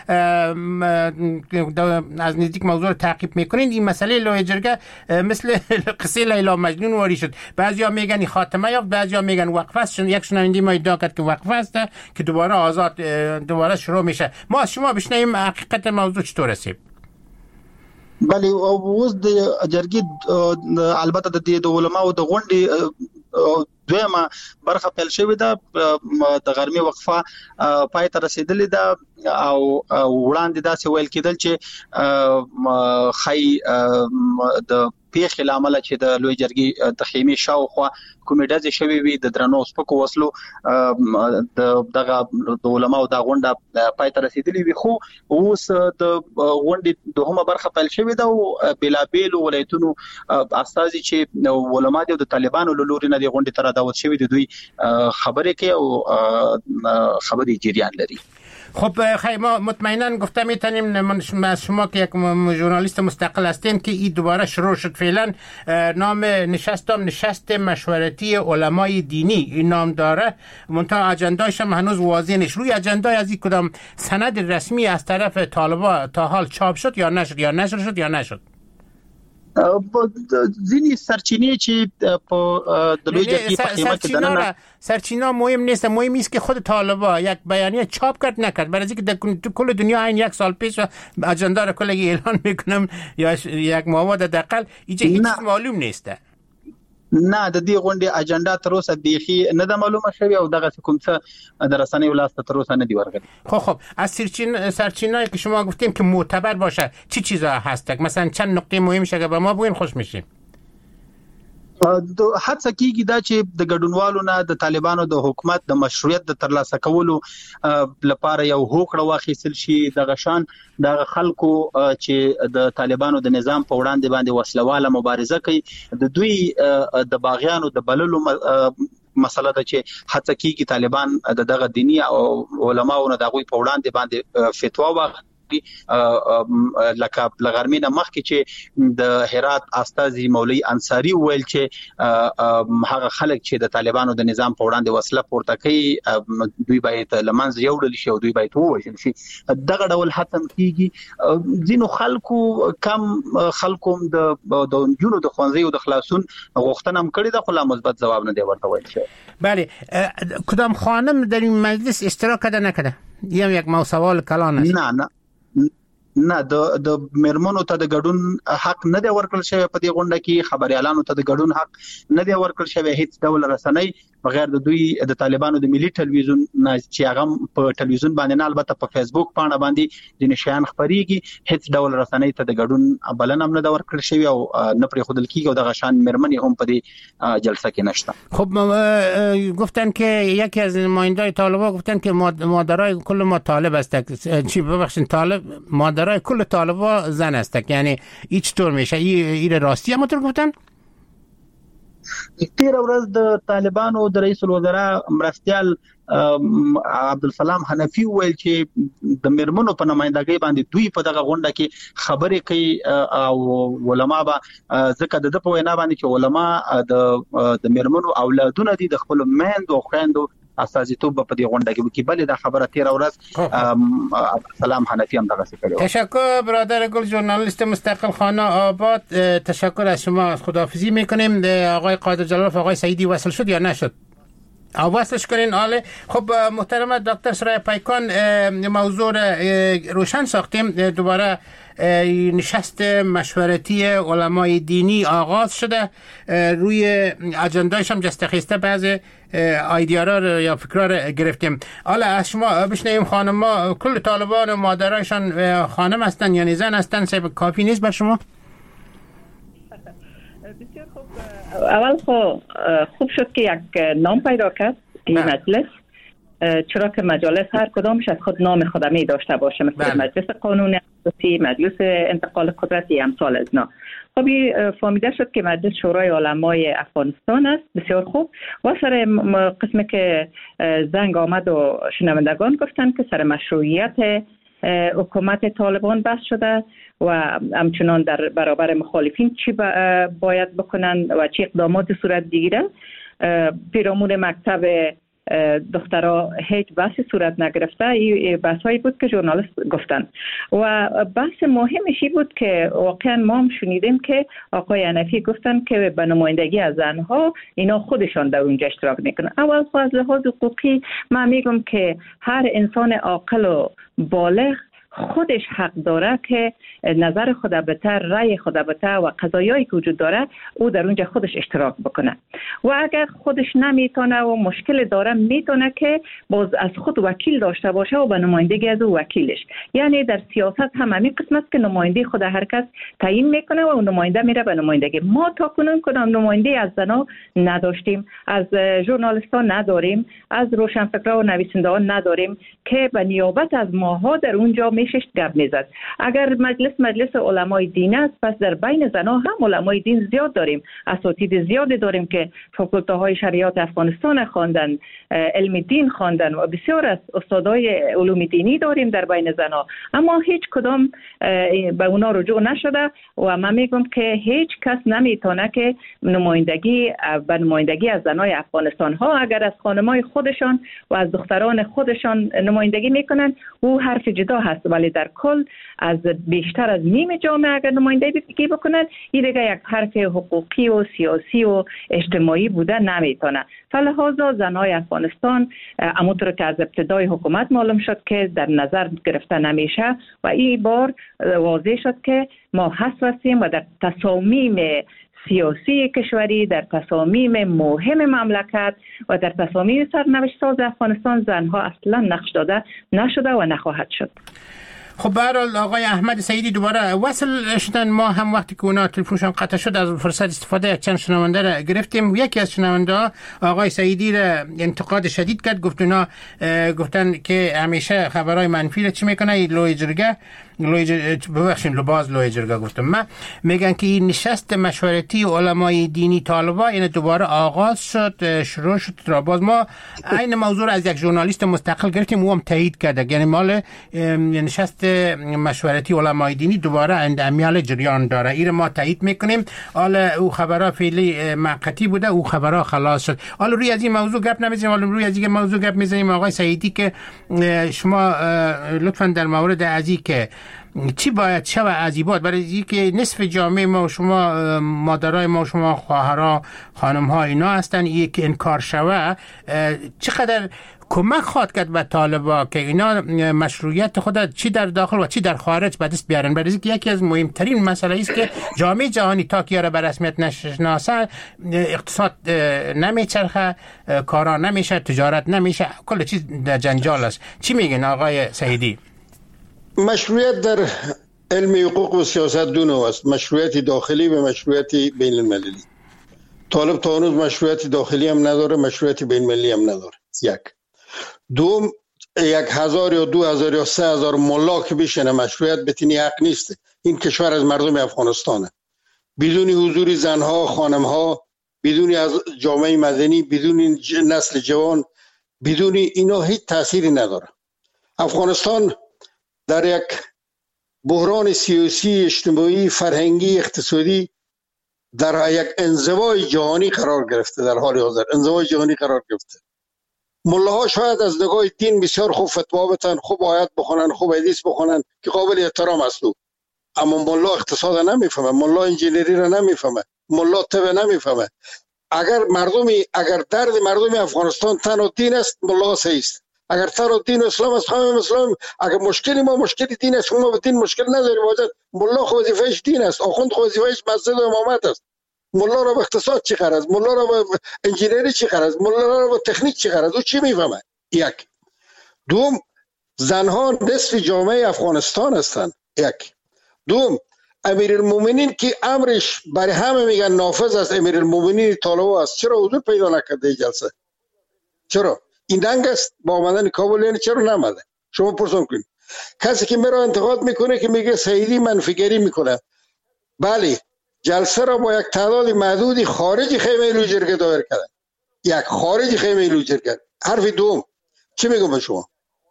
از نزدیک موضوع رو تعقیب میکنین. این مسئله لوی جرگه مثل قصه لیلا مجنون واری شد. بعضیا میگن این خاتمه یافت، بعضیا میگن وقفه است. یک شنونده ما ادعا کرد که وقفه است که دوباره آزاد دوباره شروع میشه. ما از شما بشنویم حقیقت موضوع چطور است. بله اوس د جرګې البته د دې د علماء د غونډې دویمه برخه پیل شوې ده. د غرمې وقفه پای ته رسیدلې ده او وړاندې داسې ویل کېدل چې خی د پیښې لامل چې د لوی جرګې د خیمه شاوخوا کومې ډزې شوې وي د درنو سپکو وسلو د دغه د علماء د غونډه پای ته رسیدلې وي، خو اوس د غونډې دوهمه برخه پیل شوې ده او بلابل ولایتونو استازي چې علماء د طالبانو له لوري نه د غونډې تر دعوت شوی د دوی خبرې کوي او خبرې جریان لري. خب خیلی ما مطمئنا گفته میتونیم من از شما که یک ژورنالیست مستقل هستین که این دوباره شروع شد. فعلا نام نشستم نشست مشورتی علمای دینی این نام داره، منتها اجندایش هم هنوز واضح نیست. روی اجندای از این کدام سند رسمی از طرف طالبان تا حال چاپ شد یا نشد یا نشر شد یا نشد؟ ځینی سرچینې چې په د لوی جرګې په خیمه کې دننه سرچینه مهم نیست، مهم است که خود طالبان یک بیانیه چاپ کرد نکرد. برای اینکه در کل دنیا این یک سال پیش اجندا را کلی اعلان میکنم یا یک مواد دقل اینجا هیچ معلوم نیست. نه د دې غونډې اجنډا تر اوسه بیخي نه د معلومه شوی او دغه کوم څه د رسنۍ ولاسته تر اوسه نه دی ورغلی. خب خب از سرچین سرچینه‌ای که شما گفتیم که معتبر باشه چی چیزا هست؟ مثلا چند نقطه مهم شګه به ما بگین خوش میشیم. د حادثه کیږي دا چې د ګډونوالو نه د طالبانو د حکومت د مشروعیت د ترلاسه کولو لپاره یو هوکړه واخیستل شي د غشان د خلکو چې د طالبانو د نظام په وړاندې باندې وسلواله مبارزه کوي د دوی د باغیانو د بللو مسله ده چې حادثه کیږي طالبان د دغه دینی او علماو نه دغه په وړاندې باندې فتوا واخ لکه لغرمین مخکې چې د هرات استاذي مولوي انصاری ویل چې هغه خلک چې د طالبانو د نظام په وړاندې وسله پورته کوي دوی باید لمنځ یوړل شي او دوی باید ووژل شي. دغه ډول حتم کیږي. ځینو خلکو کم خلکو د د جنونو د خوانزي او د خلاصون غوښتنه هم کړې ده خو لا مثبت جواب نه دی ورته ویل شوی. بله کدام خانم در این مجلس اشتراک کرده نکرده؟ یم یک مو سوال کلان است. نه نه نه د د مرمنو ته د غډون حق نه دی ورکړل شوی په دې غونډه کې. خبريالانو ته د غډون حق نه دی ورکړل شوی. هیڅ ډول رسنۍ بغیر د دوی د طالبانو د ملي ټلویزیون نه چې هغه په ټلویزیون باندې نه البته په فیسبوک باندې باندې د نشان خبريږي هیڅ ډول رسنۍ ته د غډون بلنه نه دی ورکړل شوی او نه پرې خودل کیږي او د غشان مرمنې هم په دې جلسه کې نشته. خب گفتن که یکی از نمایندای طالبان گفتن که مادرای کل ما طالب هستند. چی ببخشید طالب مادرای کل طالبان زن هستند، یعنی هیچ طور میشه این راستی هم تو گفتن؟ تیر ورځ د طالبانو د رئیس الوزرا مرستيال عبدالسلام حنفي ویل چې د مرمنو په نمائندګۍ باندې دوی په دغه غونډه کې خبرې کوي او علما به ځکه د په وینا باندې چې علما د د مرمنو اولادونه دي د خپل مند او خويندو اساسیتوب په دې غونډه کې کې بلې د خبره تیر ورځ عبدالسلام حنفي هم دغه څه کړو. تشکر برادر گل ژورنالیست مستقل خانه آباد. تشکر از شما. خداحافظی میکنیم. آقای قادر جلالov آقای سعیدی وصل شد یا نشد؟ وصلش کنین. آله خب محترم دکتر سرای پیکان موضوع روشن ساختیم. دوباره نشست مشورتی علمای دینی آغاز شده. روی اجندایش هم جستخیسته بعض ایدیارا یا فکرار گرفتیم. حالا از شما بشنویم خانم ها کل طالبان و مادرایشان خانم هستن یعنی زن هستن سبب کافی نیست بر شما؟ بسیار خوب. اول خو خوب شد که یک نام پیدا کرد این مجلس، چرا که مجالس هر کدامش از خود نام خودمی داشته باشه، مثل مجلس قانون اساسی، مجلس انتقال قدرتی امثال از اینا. خب فهمیده شد که مجلس شورای علمای افغانستان است. بسیار خوب. و سر قسمی که زنگ آمد و شنوندگان گفتن که سر مشروعیت حکومت طالبان بحث شده و همچنان در برابر مخالفین چی باید بکنن و چی اقدامات صورت بگیره. پیرامون مکتب دخترها هیچ بحثی صورت نگرفته. این بحثایی بود که ژورنالیست گفتن و بحث مهمشی بود که واقعا ما هم شنیدیم که آقای حنفی گفتن که به نمایندگی از زنها اینا خودشان در اونجا اشتراک میکنن. اول از لحاظ حقوقی من میگم که هر انسان عاقل و بالغ خودش حق داره که نظر خود بهتر، رأی خود بهتر و قضایایی که وجود داره او در اونجا خودش اشتراک بکنه. و اگر خودش نمیتونه و مشکل داره میتونه که باز از خود وکیل داشته باشه و به نمایندگی از او وکیلش. یعنی در سیاست هم همین قسمت که نماینده خود هر کس تعیین میکنه و نماینده میره به نمایندگی. ما تا کنون کدام نماینده از زنا نداشتیم، از ژورنالیستان نداریم، از روشنفکران و نویسندگان نداریم که به نیابت از ماها در اونجا میشش گپ میزد. اگر مجلس مجلس علمای دین است، پس در بین زنا هم علمای دین زیاد داریم، اساتید زیادی داریم که فاکولته های شریعت افغانستان خواندن، علم دین خواندن و بسیار از استادای علوم دینی داریم در بین زنا، اما هیچ کدام به اونا رجوع نشده و من میگم که هیچ کس نمیتونه که نمایندگی به نمایندگی از زنای افغانستان ها اگر از خانمای خودشان و از دختران خودشان نمایندگی میکنن او حرف جدا هست، ولی در کل از بیشتر از نیم جامعه اگر نمایندگی بکنن این دیگه یک حرف حقوقی و سیاسی و اجتماعی بوده نمیتونه. فلحاظا زنای افغانستان همونطور که از ابتدای حکومت معلوم شد که در نظر گرفته نمیشه و این بار واضح شد که ما حساسیم و در تصامیم سیاسی کشوری، در تصامیم مهم مملکت و در تصامیم سرنوشت ساز افغانستان زنها اصلا نقش داده نشده و نخواهد شد. خب به هر حال آقای احمد سعیدی دوباره وصل شدن. ما هم وقتی که اونا تلفنشون قطع شد از فرصت استفاده یک چند شنونده را گرفتیم. یکی از شنونده ها آقای سعیدی را انتقاد شدید کرد، گفت اونا گفتن که همیشه خبرهای منفی را چی میکنه لوی جرگه لوی ببخشید لو باز لوی جرگه گفتم من میگن که این نشست مشورتی علمای دینی طالبان این دوباره آغاز شد شروع شد را باز ما این موضوع از یک ژورنالیست مستقل گرفتیم و هم تایید کرده، یعنی مال نشست مشورتی علمای دینی دوباره اندمیال جریان داره. این ما تایید میکنیم. حالا او خبرها فعلی موقتی بوده، او خبرها خلاص شد. حالا روی از این موضوع گپ نمیزنیم، حالا روی از این موضوع گپ میزنیم. آقای سعیدی که شما لطفا در مورد ازی که چی باید شوه عذیبات برای اینکه نصف جامعه ما و شما مادرای ما و شما خواهرها خانم‌ها اینا هستن، یک انکار شوه چقدر کمک خواهد کرد به طالبا که اینا مشروعیت خود چی در داخل و چی در خارج به دست بیارن؟ برای اینکه یکی از مهمترین مسائل است که جامعه جهانی تا که را به رسمیت نشناسه اقتصاد نمیچرخه، کارا نمیشه، تجارت نمیشه، کل چیز در جنجال است. چی میگن آقای سعیدی؟ مشروعیت در علم حقوق و سیاست دو نوع است، مشروعیت داخلی و مشروعیت بین المللی. طالب تا هنوز مشروعیت داخلی هم نداره، مشروعیت بین المللی هم نداره. یک دوم، یک هزار یا دو هزار یا سه هزار ملا که بشنه مشروعیت بتینی حق نیست. این کشور از مردم افغانستانه، بدون حضور زنها، خانمها، بدون از جامعه مدنی، بدون نسل جوان، بدون اینا هیچ تأثیری نداره. افغانستان در یک بحران سیاسی، اجتماعی، فرهنگی، اقتصادی در یک انزوای جهانی قرار گرفته. در حال حاضر انزوای جهانی قرار گرفته. ملاها شاید از نگاه دین بسیار خوب فتوا بدن، خوب آیت بخونن، خوب حدیث بخونن که قابل احترام است، اما ملا اقتصاد نمیفهمه، ملا انجینری را نمیفهمه، ملا طب نمیفهمه. اگر مردمی اگر درد مردم افغانستان تن و دین است، ملا صحیح است. اگر تن و دین و اسلام است، همه اسلام. اگر مشکلی ما مشکلی دین است، ما به دین مشکل نداریم. واجد ملا خو وظیفه‌اش دین است، آخوند خو وظیفه‌اش مسجد و امامت است. ملا را به اقتصاد چی غرض؟ ملا را به انجینری چی غرض؟ ملا را به تکنیک چی غرض؟ او چی میفهمه؟ یک. دوم، زنها نصف جامعه افغانستان هستند. یک. دوم، امیرالمومنین که امرش برای همه میگن نافذ است، امیرالمومنین طالب است، چرا حضور پیدا نکرده جلسه؟ چرا؟ این دنگ است با آمدن کابل، یعنی چرا نمده؟ شما پرسان کنید. کسی که میرا انتقاد میکنه که میگه سعیدی منفیگری میکنه، بله، جلسه را با یک تعداد محدودی خارج خیمه لوجرگه دایر کردن. یک خارج خیمه لوجرگه. حرف دوم چی میگم به شما؟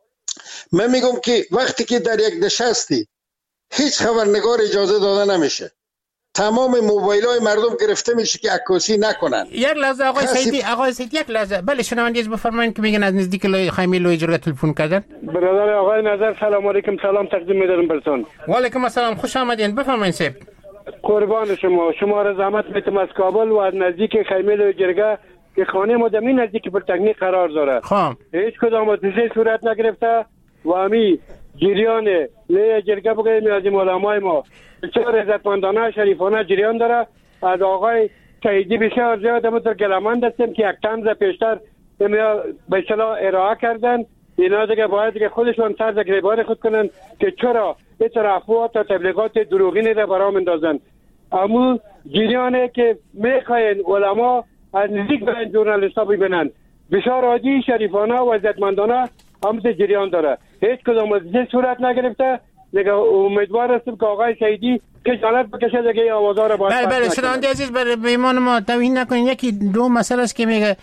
من میگم که وقتی که در یک نشستی هیچ خبرنگار اجازه داده نمیشه، تمام موبایل های مردم گرفته میشه که عکاسی نکنن. یک لحظه آقای خسی... سیدی آقای سیدی یک لحظه. بله شنوندگان بفرمایید که میگن از نزدیک لای خیمه لوجرگه تلفن کردن. برادر آقای نظر سلام علیکم، سلام تقدیم می‌دارم براتون. و علیکم السلام، خوش آمدین. بفرمایید صاحب. قربان شما. شما را زحمت میتم از کابل و از نزدیک خیمه لوجرگه که خانه ما دمی نزدیک پلی‌تکنیک قرار داره. خب هیچ کدام حادثه صورت نگرفته و امی جریان لوجرگه بگیم از علمای ما بسیار عزتمندانه شریفانه جریان داره. از آقای سعیدی بسیار زیاد متر گلمند هستیم که یک تنز پیشتر اینا به اصطلاح ارائه کردن. اینا دیگه باید دیگه خودشون طرز گریبان خود کنن که چرا این افواهات و تبلیغات دروغینی را برام اندازن. اما جریانه که میخواین علما از نزدیک به این ژورنالیست‌ها ببینن بسیار عادی شریفانه و عزتمندانه همت جریان داره. هیچ کدام از صورت نگرفته. دیگه امیدوار هستم که آقای سعیدی که جالب بکشه دیگه آوازا رو باید. بله بله شنونده عزیز، برای میهمان ما توهین نکنین. یکی دو مسئله است که میگه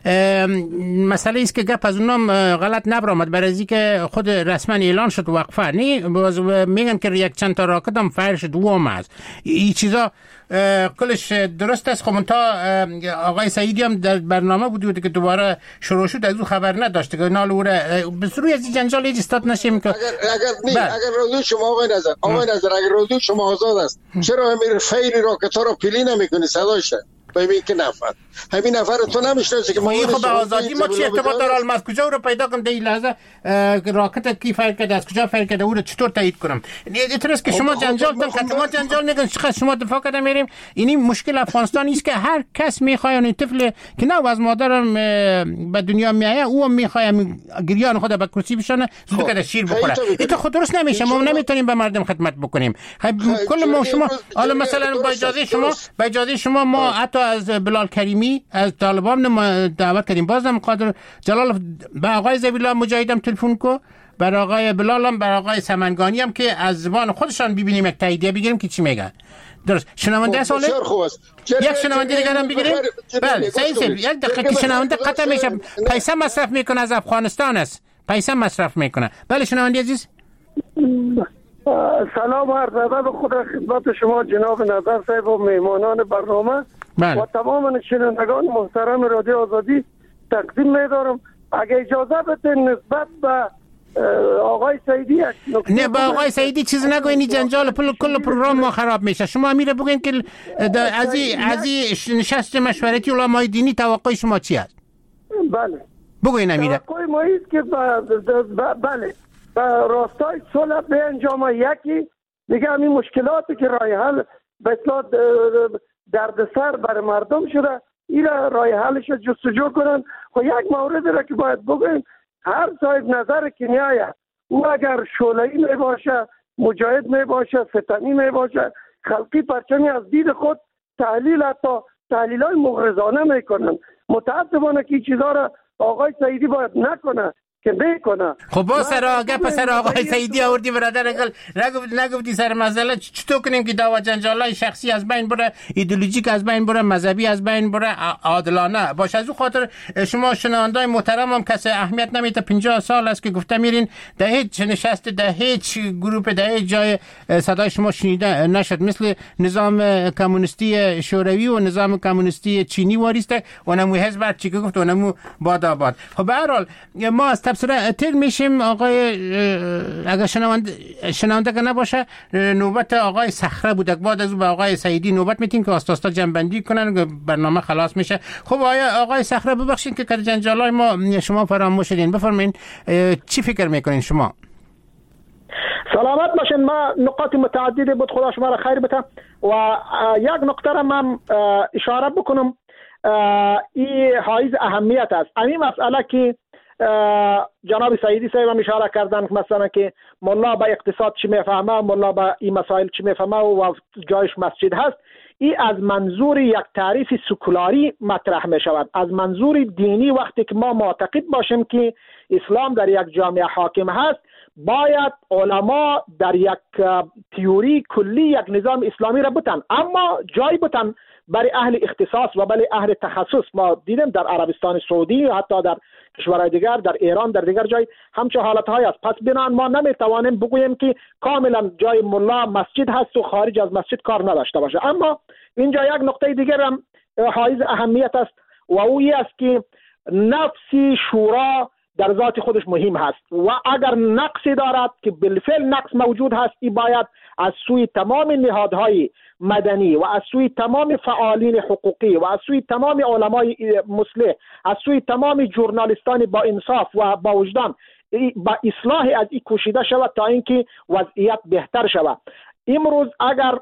مسئله است که گپ از اونم غلط نبرآمد، برای اینکه خود رسما اعلان شد وقفه نه، میگن که یک چند تا راکت هم فایر شد دوم است. این چیزا کلش درست است. خب تا آقای سعیدی هم در برنامه بودی که دوباره شروع شد از اون خبر نداشته که نال او را به سوی از جنجال هیچ استاد نشیم که اگر اگر نه اگر روزو شما آقای نظر آقای نظر اگر روزو شما آزاد است، چرا امیر فیر راکت ها رو پلی نمیکنی صداش؟ ببین که نفر همین نفر تو نمیشناسه که ما خب به آزادی ما چی ارتباط داره؟ الان از کجا رو پیدا کنم در این لحظه راکت کی فایر کرده، از کجا فایر کرده، او رو چطور تایید کنم؟ اینطور است که شما جنجال کن، ما جنجال نگن، چقدر شما دفاع کرده میریم. این مشکل افغانستان است که هر کس میخواد اون طفل که نه از مادرم به دنیا میایه او میخواد گریان خود به کرسی بشونه زود کده شیر بخوره. این تو خود درست نمیشه. ما نمیتونیم به مردم خدمت بکنیم. کل ما شما حالا مثلا با اجازه شما با اجازه شما ما حتی از بلال کریمی از طالبان دعوت کردیم، بازم قادر جلال به آقای زبیلا مجاهدم تلفن کو، بر آقای بلال هم، بر آقای سمنگانی هم که از زبان خودشان ببینیم یک تاییدیه بگیریم که چی میگن. درست شنونده سواله یک شنونده دیگه هم بگیریم. بله صحیح صحیح. یک دقیقه که شنونده قطع میشه، پیسه مصرف میکنه از افغانستان است، پیسه مصرف میکنه. بله شنونده عزیز سلام و عرض ادب خود خدمت شما جناب نظر صاحب و میهمانان برنامه بله. و تمام شنوندگان محترم رادیو آزادی تقدیم می‌دارم. اگه اجازه بدین نسبت به آقای سعیدی نه با آقای سعیدی چیز نگوین، جنجال پل کل پروگرام ما خراب میشه. شما میره بگین که از این نشست مشورتی علمای دینی توقع شما چی است؟ بله بگوین امیره. توقع ما است که بله و راستای صلح به انجام یکی دیگه همین مشکلاتی که راه حل به اصطلاح دردسر برای مردم شده این راه حلش جستجو کنن. خب یک مورد را که باید بگویم، هر صاحب نظر که میآید او اگر شعله‌ای می باشه، مجاهد می باشه، فتنی می باشه، خلقی پرچمی از دید خود تحلیل حتی تحلیل های مغرضانه می کنن. متاسفانه که این چیزها را آقای سعیدی باید نکنه که میکنه. خب با سر آقا پسر آقای سعیدی آوردی برادر اقل نگفت نگفتی سر مسئله چطور کنیم که دعوا جنجالای شخصی از بین بره، ایدئولوژیک از بین بره، مذهبی از بین بره، عادلانه باشه. از اون خاطر شما شنوندای محترم هم کسی اهمیت نمیده. پنجاه سال است که گفته میرین در هیچ نشست در هیچ گروه در هیچ جای صدای شما شنیده نشد. مثل نظام کمونیستی شوروی و نظام کمونیستی چینی واریسته و نمو حزب چی که گفت و نمو باد آباد. خب به هر حال ما از تبصره تل میشیم. آقای اگر شنونده شنونده که نباشه نوبت آقای صخره بود، بعد از به آقای سعیدی نوبت میتیم که آستاستا جنبندی کنن، برنامه خلاص میشه. خب آقای صخره ببخشید که جنجالای ما شما فراموش شدین، بفرمایید چی فکر میکنین شما؟ سلامت باشین. ما نقاط متعددی بود، خدا شما را خیر بده و یک نقطه را من اشاره بکنم، این حائز اهمیت است. این مسئله که جناب سعیدی صاحب هم اشاره کردن که مثلا که ملا با اقتصاد چی میفهمه، ملا با این مسائل چی میفهمه و جایش مسجد هست، این از منظور یک تعریف سکولاری مطرح می شود. از منظور دینی وقتی که ما معتقد باشیم که اسلام در یک جامعه حاکم هست، باید علما در یک تیوری کلی یک نظام اسلامی را بتن، اما جای بتن برای اهل اختصاص و برای اهل تخصص. ما دیدیم در عربستان سعودی، حتی در کشورهای دیگر، در ایران، در دیگر جای همچه حالت‌های است. پس بنان ما نمیتوانیم بگوییم که کاملا جای ملا مسجد هست و خارج از مسجد کار نداشته باشه. اما اینجا یک نقطه دیگر هم حائز اهمیت است و او است که نفس شورا در ذات خودش مهم هست و اگر نقصی دارد که بالفعل نقص موجود هست، این باید از سوی تمام نهادهای مدنی و از سوی تمام فعالین حقوقی و از سوی تمام علمای مصلح، از سوی تمام ژورنالیستان با انصاف و با وجدان با اصلاح از این کوشیده شود تا اینکه وضعیت بهتر شود. امروز اگر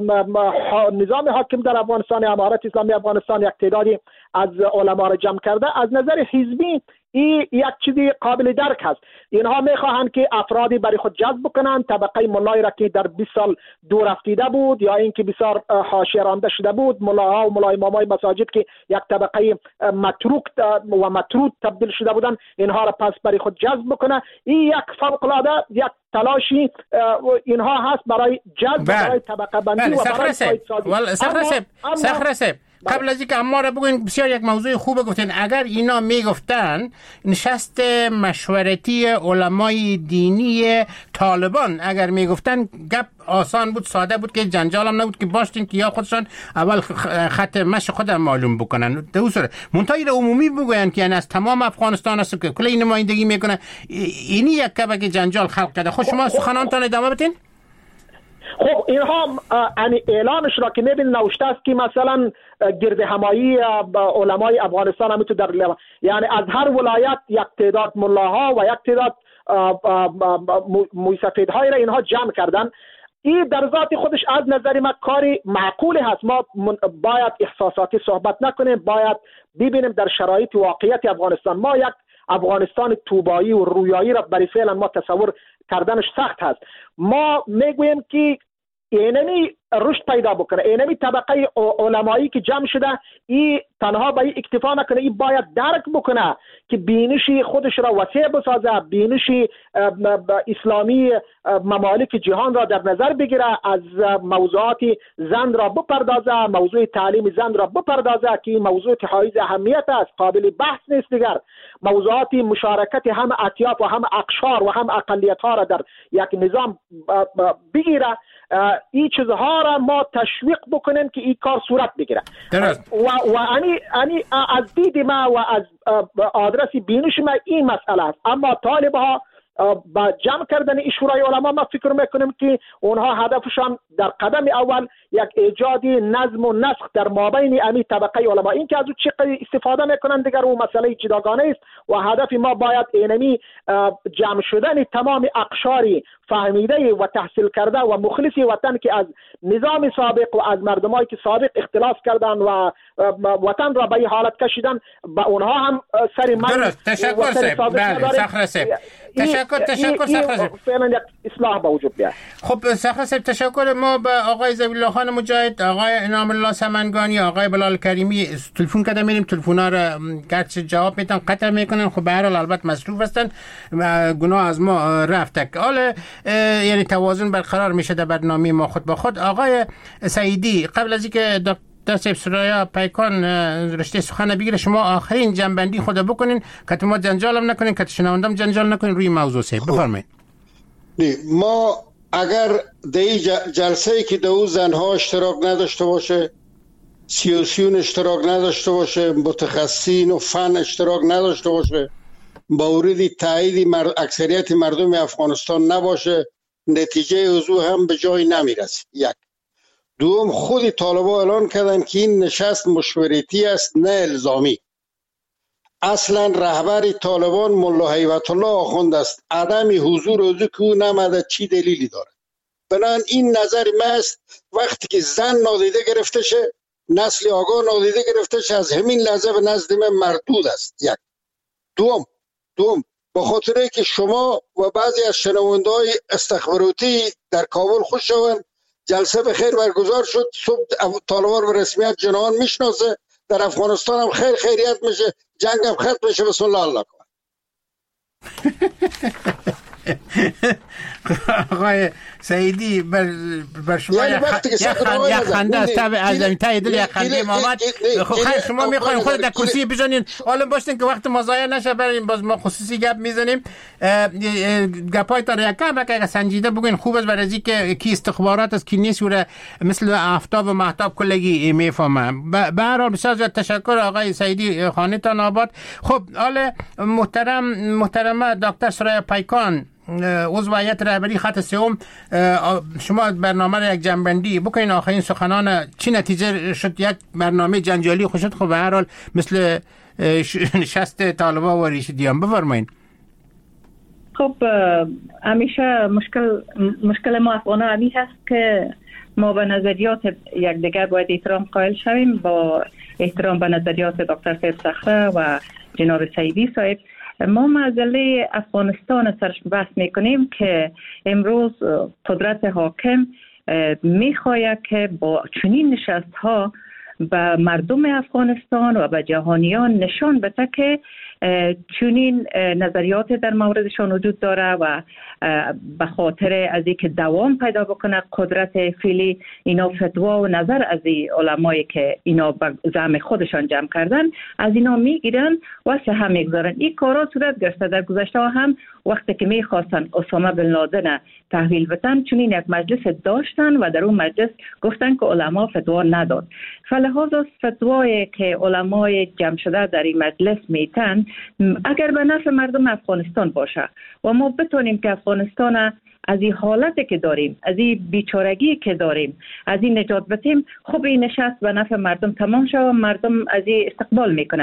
نظام حاکم در افغانستان، امارت اسلامی افغانستان یک تعدادی از علما را جمع کرده، از نظر حزبی این یک چیزی قابل درک است. اینها میخواهند که افرادی برای خود جذب کنند، طبقه ملایی را که در بیست سال دور رفتیده بود یا اینکه بسیار حاشیه رانده شده بود، ملاها و ملای امامای مساجد که یک طبقه متروک و مطرود تبدیل شده بودند، اینها را پس برای خود جذب کنه. این یک فوق العاده یک تلاشی اینها هست برای جذب، برای طبقه بندی و برای سازی. سخرسب قبل از اینکه اما را بگوین، بسیار یک موضوع خوبه گفتین. اگر اینا میگفتن نشست مشورتی علمای دینی طالبان، اگر میگفتن گپ آسان بود، ساده بود، که جنجال هم نبود که باشتین که یا خودشان اول خط مشی خود معلوم بکنن. دوسر منتهی عمومی بگوین که یعنی از تمام افغانستان است که کلی نمایندگی میکنه، اینی یک کبک جنجال خلق کرده. خود شما سخنانتان ادامه بدین. خب اینها یعنی اعلانش را که میبین نوشته است که مثلا گرد همایی علمای افغانستان هم تو در لیوان، یعنی از هر ولایت یک تعداد ملاها و یک تعداد موسفیدهای را اینها جمع کردن. این در ذات خودش از نظر ما کاری معقول هست. ما باید احساساتی صحبت نکنیم، باید ببینیم در شرایط واقعیت افغانستان. ما یک افغانستان توبایی و رویایی را برای فعلا ما تصور کردنش سخت هست. ما میگوییم که اینمی رشد پیدا بکنه. اینمی طبقه علمایی که جمع شده این تنها به این اکتفا نکنه، این باید درک بکنه که بینشی خودش را وسیع بسازه، بینشی اسلامی ممالک جهان را در نظر بگیره، از موضوعات زن را بپردازه، موضوع تعلیم زن را بپردازه که این موضوع حائز اهمیت است، قابل بحث نیست دیگر. موضوعات مشارکت هم اطیاف و هم اقشار و هم اقلیت ها را در یک نظام بگیره. این چیزها را ما تشویق بکنیم که این کار صورت بگیره. و و انی انی از دید ما و از آدرس بینش ما این مسئله است. اما طالب ها با جمع کردن این شورای علما ما فکر میکنیم که اونها هدفشان در قدم اول یک ایجاد نظم و نسق در مابین امی طبقه علما، این که از او چه استفاده میکنن دیگر او مسئله جداگانه است و هدف ما باید اینمی جمع شدن تمام اقشاری فهمیده و تحصیل کرده و مخلصی وطن که از نظام سابق و از مردمایی که سابق اختلاف کردن و وطن را به این حالت کشیدن با اونها هم سری من درست. تشکر سیب. بله صخره سیب. تشکر تشکر صخره سیب. فعلا یک اصلاح به وجود بیاد. خب صخره سیب تشکر. ما به آقای ذبیح خان مجاهد، آقای انعام الله سمنگانی، آقای بلال کریمی تلفن کرده میریم، تلفن‌ها را گرچه جواب میدن قطع میکنن، خب به هر حال البته مصروف هستن و گناه از ما رفته. حالا یعنی توازن برقرار میشه در برنامه ما خود با خود. آقای سعیدی قبل از اینکه دکتر سیب سرای پیکان رشته سخن بگیره شما آخرین جنبندی خود بکنین که ما جنجال هم نکنین که شنوندم جنجال نکنین روی موضوع سیب. بفرمایید. ما اگر در این جلسه که در زنها اشتراک نداشته باشه، سیاسیون اشتراک نداشته باشه، متخصصین و فن اشتراک نداشته باشه، موردی تایید مرد، اکثریت مردم افغانستان نباشه، نتیجه موضوع هم به جای نمیرسه. یک. دوم، خود طالبان اعلان کردن که این نشست مشورتی است نه الزامی. اصلا رهبر طالبان ملا هیبت الله آخوند است. عدم حضور او که او نمده چی دلیلی داره؟ بنابراین این نظر ما است وقتی که زن نادیده گرفته شه، نسل آگاه نادیده گرفته شه، از همین لحظه به نزد من مردود است. یک. دوم دوم به خاطره که شما و بعضی از شنونده‌های استخباراتی در کابل خوش شوند، جلسه به خیر برگزار شد، صبح طالبان به رسمیت جنان میشناسه، در افغانستان هم خیر خیریت میشه، جنگ هم ختم میشه. بسم الله الله کن. آقای سعیدی بر, بر شما یعنی یک خنده از طبع از زمین تایی دل یک خنده محمد. خب خیلی شما میخواین خود در کرسی بزنین، حالا باشتین که وقت ما ضایع نشه، بریم باز ما خصوصی گپ میزنیم. گپای تا یک کم که سنجیده بگین خوب است، برای از که کی استخبارات است کی نیست و مثل آفتاب و مهتاب کلگی میفهمم. به هر حال بسیار زیاد تشکر آقای سعیدی، خانه‌تان آباد. خب حالا محترم محترمه دکتر سرای پیکان عضو هیئت رهبری خط سوم، شما برنامه را یک جنبندی بکنین، آخرین سخنان چی نتیجه شد؟ یک برنامه جنجالی خوش شد، خب به هر حال مثل نشست طالبان و ریشیدیان. بفرمایین. خب همیشه مشکل مشکل ما افغان همی هست که ما به نظریات یکدیگر باید احترام قائل شویم، با احترام به نظریات دکتر سیب صخره و جناب سعیدی صاحب. ما مسئله افغانستان سرش بحث میکنیم که امروز قدرت حاکم میخواهد که با چنین نشست ها به مردم افغانستان و به جهانیان نشان بده که چنین نظریات در موردشان وجود داره و به خاطر از اینکه دوام پیدا بکنه قدرت فعلی، اینا فتوا و نظر از این علمایی که اینا به زعم خودشان جمع کردن از اینا میگیرن و سه هم میگذارن. این کارا صورت گرفته در گذشته هم، وقتی که میخواستن اسامه بن لادن تحویل بدن چنین یک مجلس داشتن و در اون مجلس گفتن که علما فتوا نداد. فلحاظ فتوایی که علمای جمع شده در این مجلس میتن اگر به نفع مردم افغانستان باشه و ما بتونیم که افغانستان از این حالتی که داریم، از این بیچارگی که داریم، از این نجات بدیم، خب این نشست به نفع مردم تمام شد و مردم از این استقبال میکنه.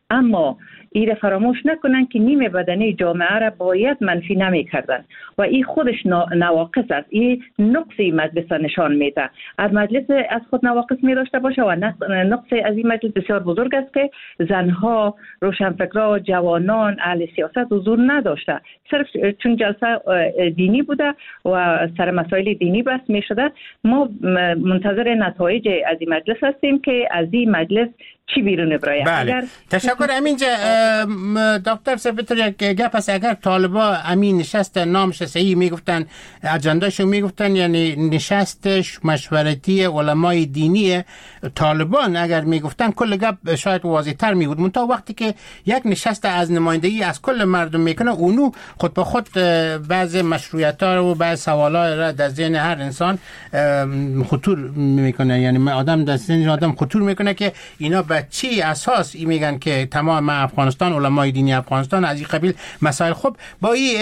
اما این فراموش نکنن که نیمه بدنی جامعه را باید منفی نمی کردن و این خودش نواقص است. این نقصی مجلس نشان میده. از مجلس از خود نواقص می داشته باشه و نقصی از این مجلس بسیار بزرگ است که زنها، روشنفکرها، جوانان، اهل سیاست حضور نداشته. صرف چون جلسه دینی بوده و سر مسائل دینی بحث می شده. ما منتظر نتایج از این مجلس هستیم که از این مجلس چی بیرون برای. بله. اگر تشکر. امینجا دکتر سپتر یک گپ است. اگر طالبا امین نشست نامش صحیح میگفتن، اجنداشو میگفتن، یعنی نشستش مشورتی علمای دینی طالبان اگر میگفتن کل گپ شاید واضح تر میبود. منتها وقتی که یک نشست از نمایندگی از کل مردم میکنه، اونو خود به خود بعض مشروعیت ها و بعض سوالا را در ذهن هر انسان خطور میکنه. یعنی آدم در ذهن آدم خطور میکنه که اینا به چی اساس ای میگن که تمام افغانستان، علمای دینی افغانستان از این قبیل مسائل. خب با این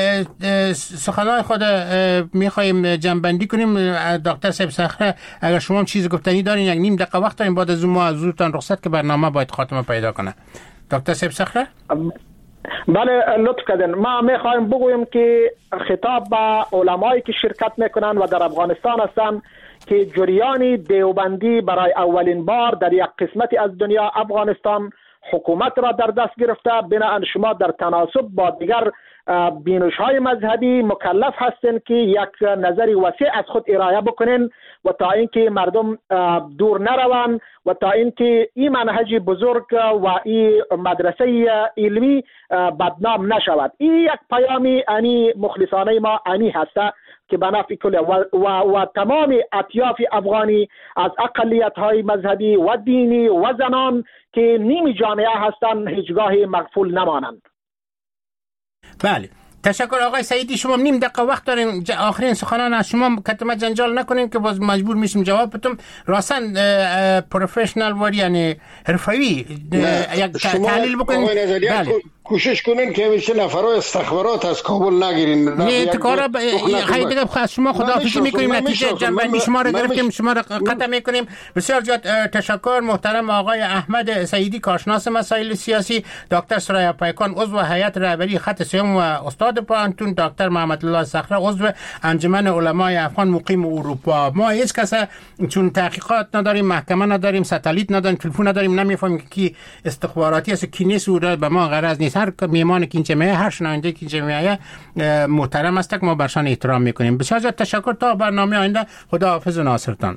سخنان خود میخوایم جنبندی کنیم. دکتر صاحب صخره اگر شما هم چیز گفتنی دارین، یک نیم دقیقه وقت دارین بعد از اون ما زودتان رخصت که برنامه باید خاتمه پیدا کنه. دکتر صاحب صخره. بله لطف کردین. ما میخوایم بگویم که خطاب به علمایی که شرکت میکنن و در افغانستان هستن که جریان دیوبندی برای اولین بار در یک قسمتی از دنیا افغانستان حکومت را در دست گرفته، بنابراین شما در تناسب با دیگر بینش‌های مذهبی مکلف هستین که یک نظری وسیع از خود ارائه بکنین و تا اینکه مردم دور نروند و تا اینکه این منهج بزرگ و این مدرسه علمی بدنام نشود. این یک پیامی انی مخلصانه ما انی هسته که به نفع کل و, و, و تمام اطیاف افغانی از اقلیت های مذهبی و دینی و زنان که نیم جامعه هستند هیچگاه مغفول نمانند. بله. تشکر آقای سعیدی. شما نیم دقیقه وقت دارین. آخرین سخنان از شما کتمه جنجال نکنین که باز مجبور میشیم جواب بدم. راستن پروفشنال و یعنی حرفه‌ای یک تحلیل بکنین. بله. کوشش کنین که همیشه نفرای استخبارات از کابل نگیرین. نه تکارا خیلی دیگه از شما خداحافظی میکنیم. نتیجه جنبندی شما را گرفتیم، شما را قطع میکنیم. بسیار زیاد تشکر. محترم آقای احمد سعیدی، کارشناس مسائل سیاسی، دکتر سریا پیکان عضو هیئت رهبری خط سیوم و استاد پانتون، دکتر محمد الله صخره عضو انجمن علمای افغان مقیم اروپا. ما هیچ کس چون تحقیقات نداریم، محکمه نداریم، ستلیت نداریم، تلفن نداریم، نمیفهمیم کی استخباراتی است کی نیست. به ما غرض نیست. هر میهمان که اینجا میاد، هر شنونده که اینجا میاد محترم است که ما برشان احترام میکنیم. بسیار زیاد تشکر. تا برنامه آینده خدا حافظ و ناصرتان.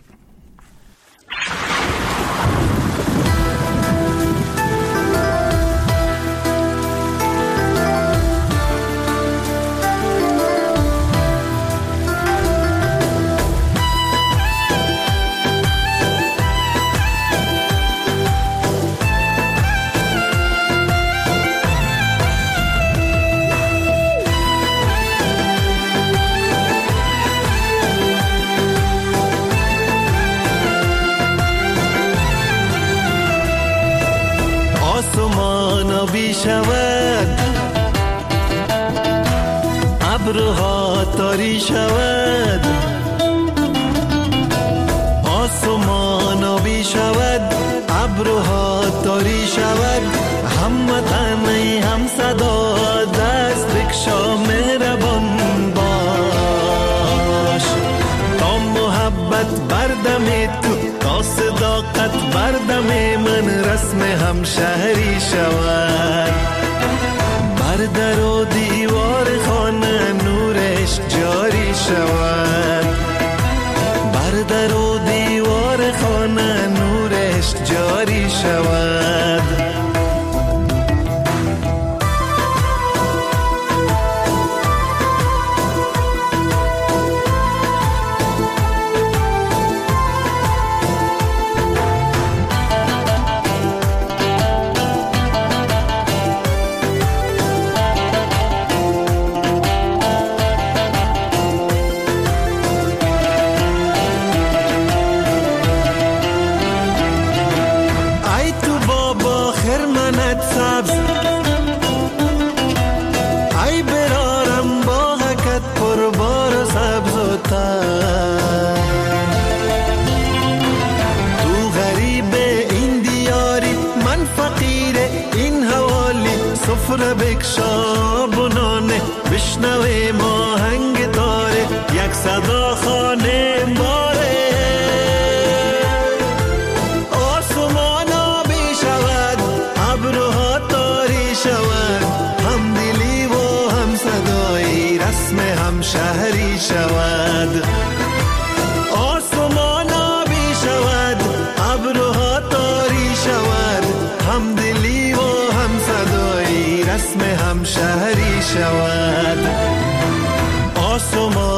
شود ابرها تاری شود، آسمان آبی شود، ابرها تاری شود، هموطنی هم صدا دست بکشا مهربان باش، تا محبت بردم تو، تا صداقت بردم من رسم همشهری شود، بر در و دیوار خانه نورش جاری شود، بر در و دیوار خانه نورش جاری شود. ای تو سفره بکشا بنانه بشنوه ماهنگ تاره یک صدا خانه باره آسمان آبی شود ابرها تاری شود هم دلی و هم صدایی رسم هم شهری شود آسمان آبی شود ابرها تاری شود هم دلی و هم صدایی رسم هم شهری شود آسمان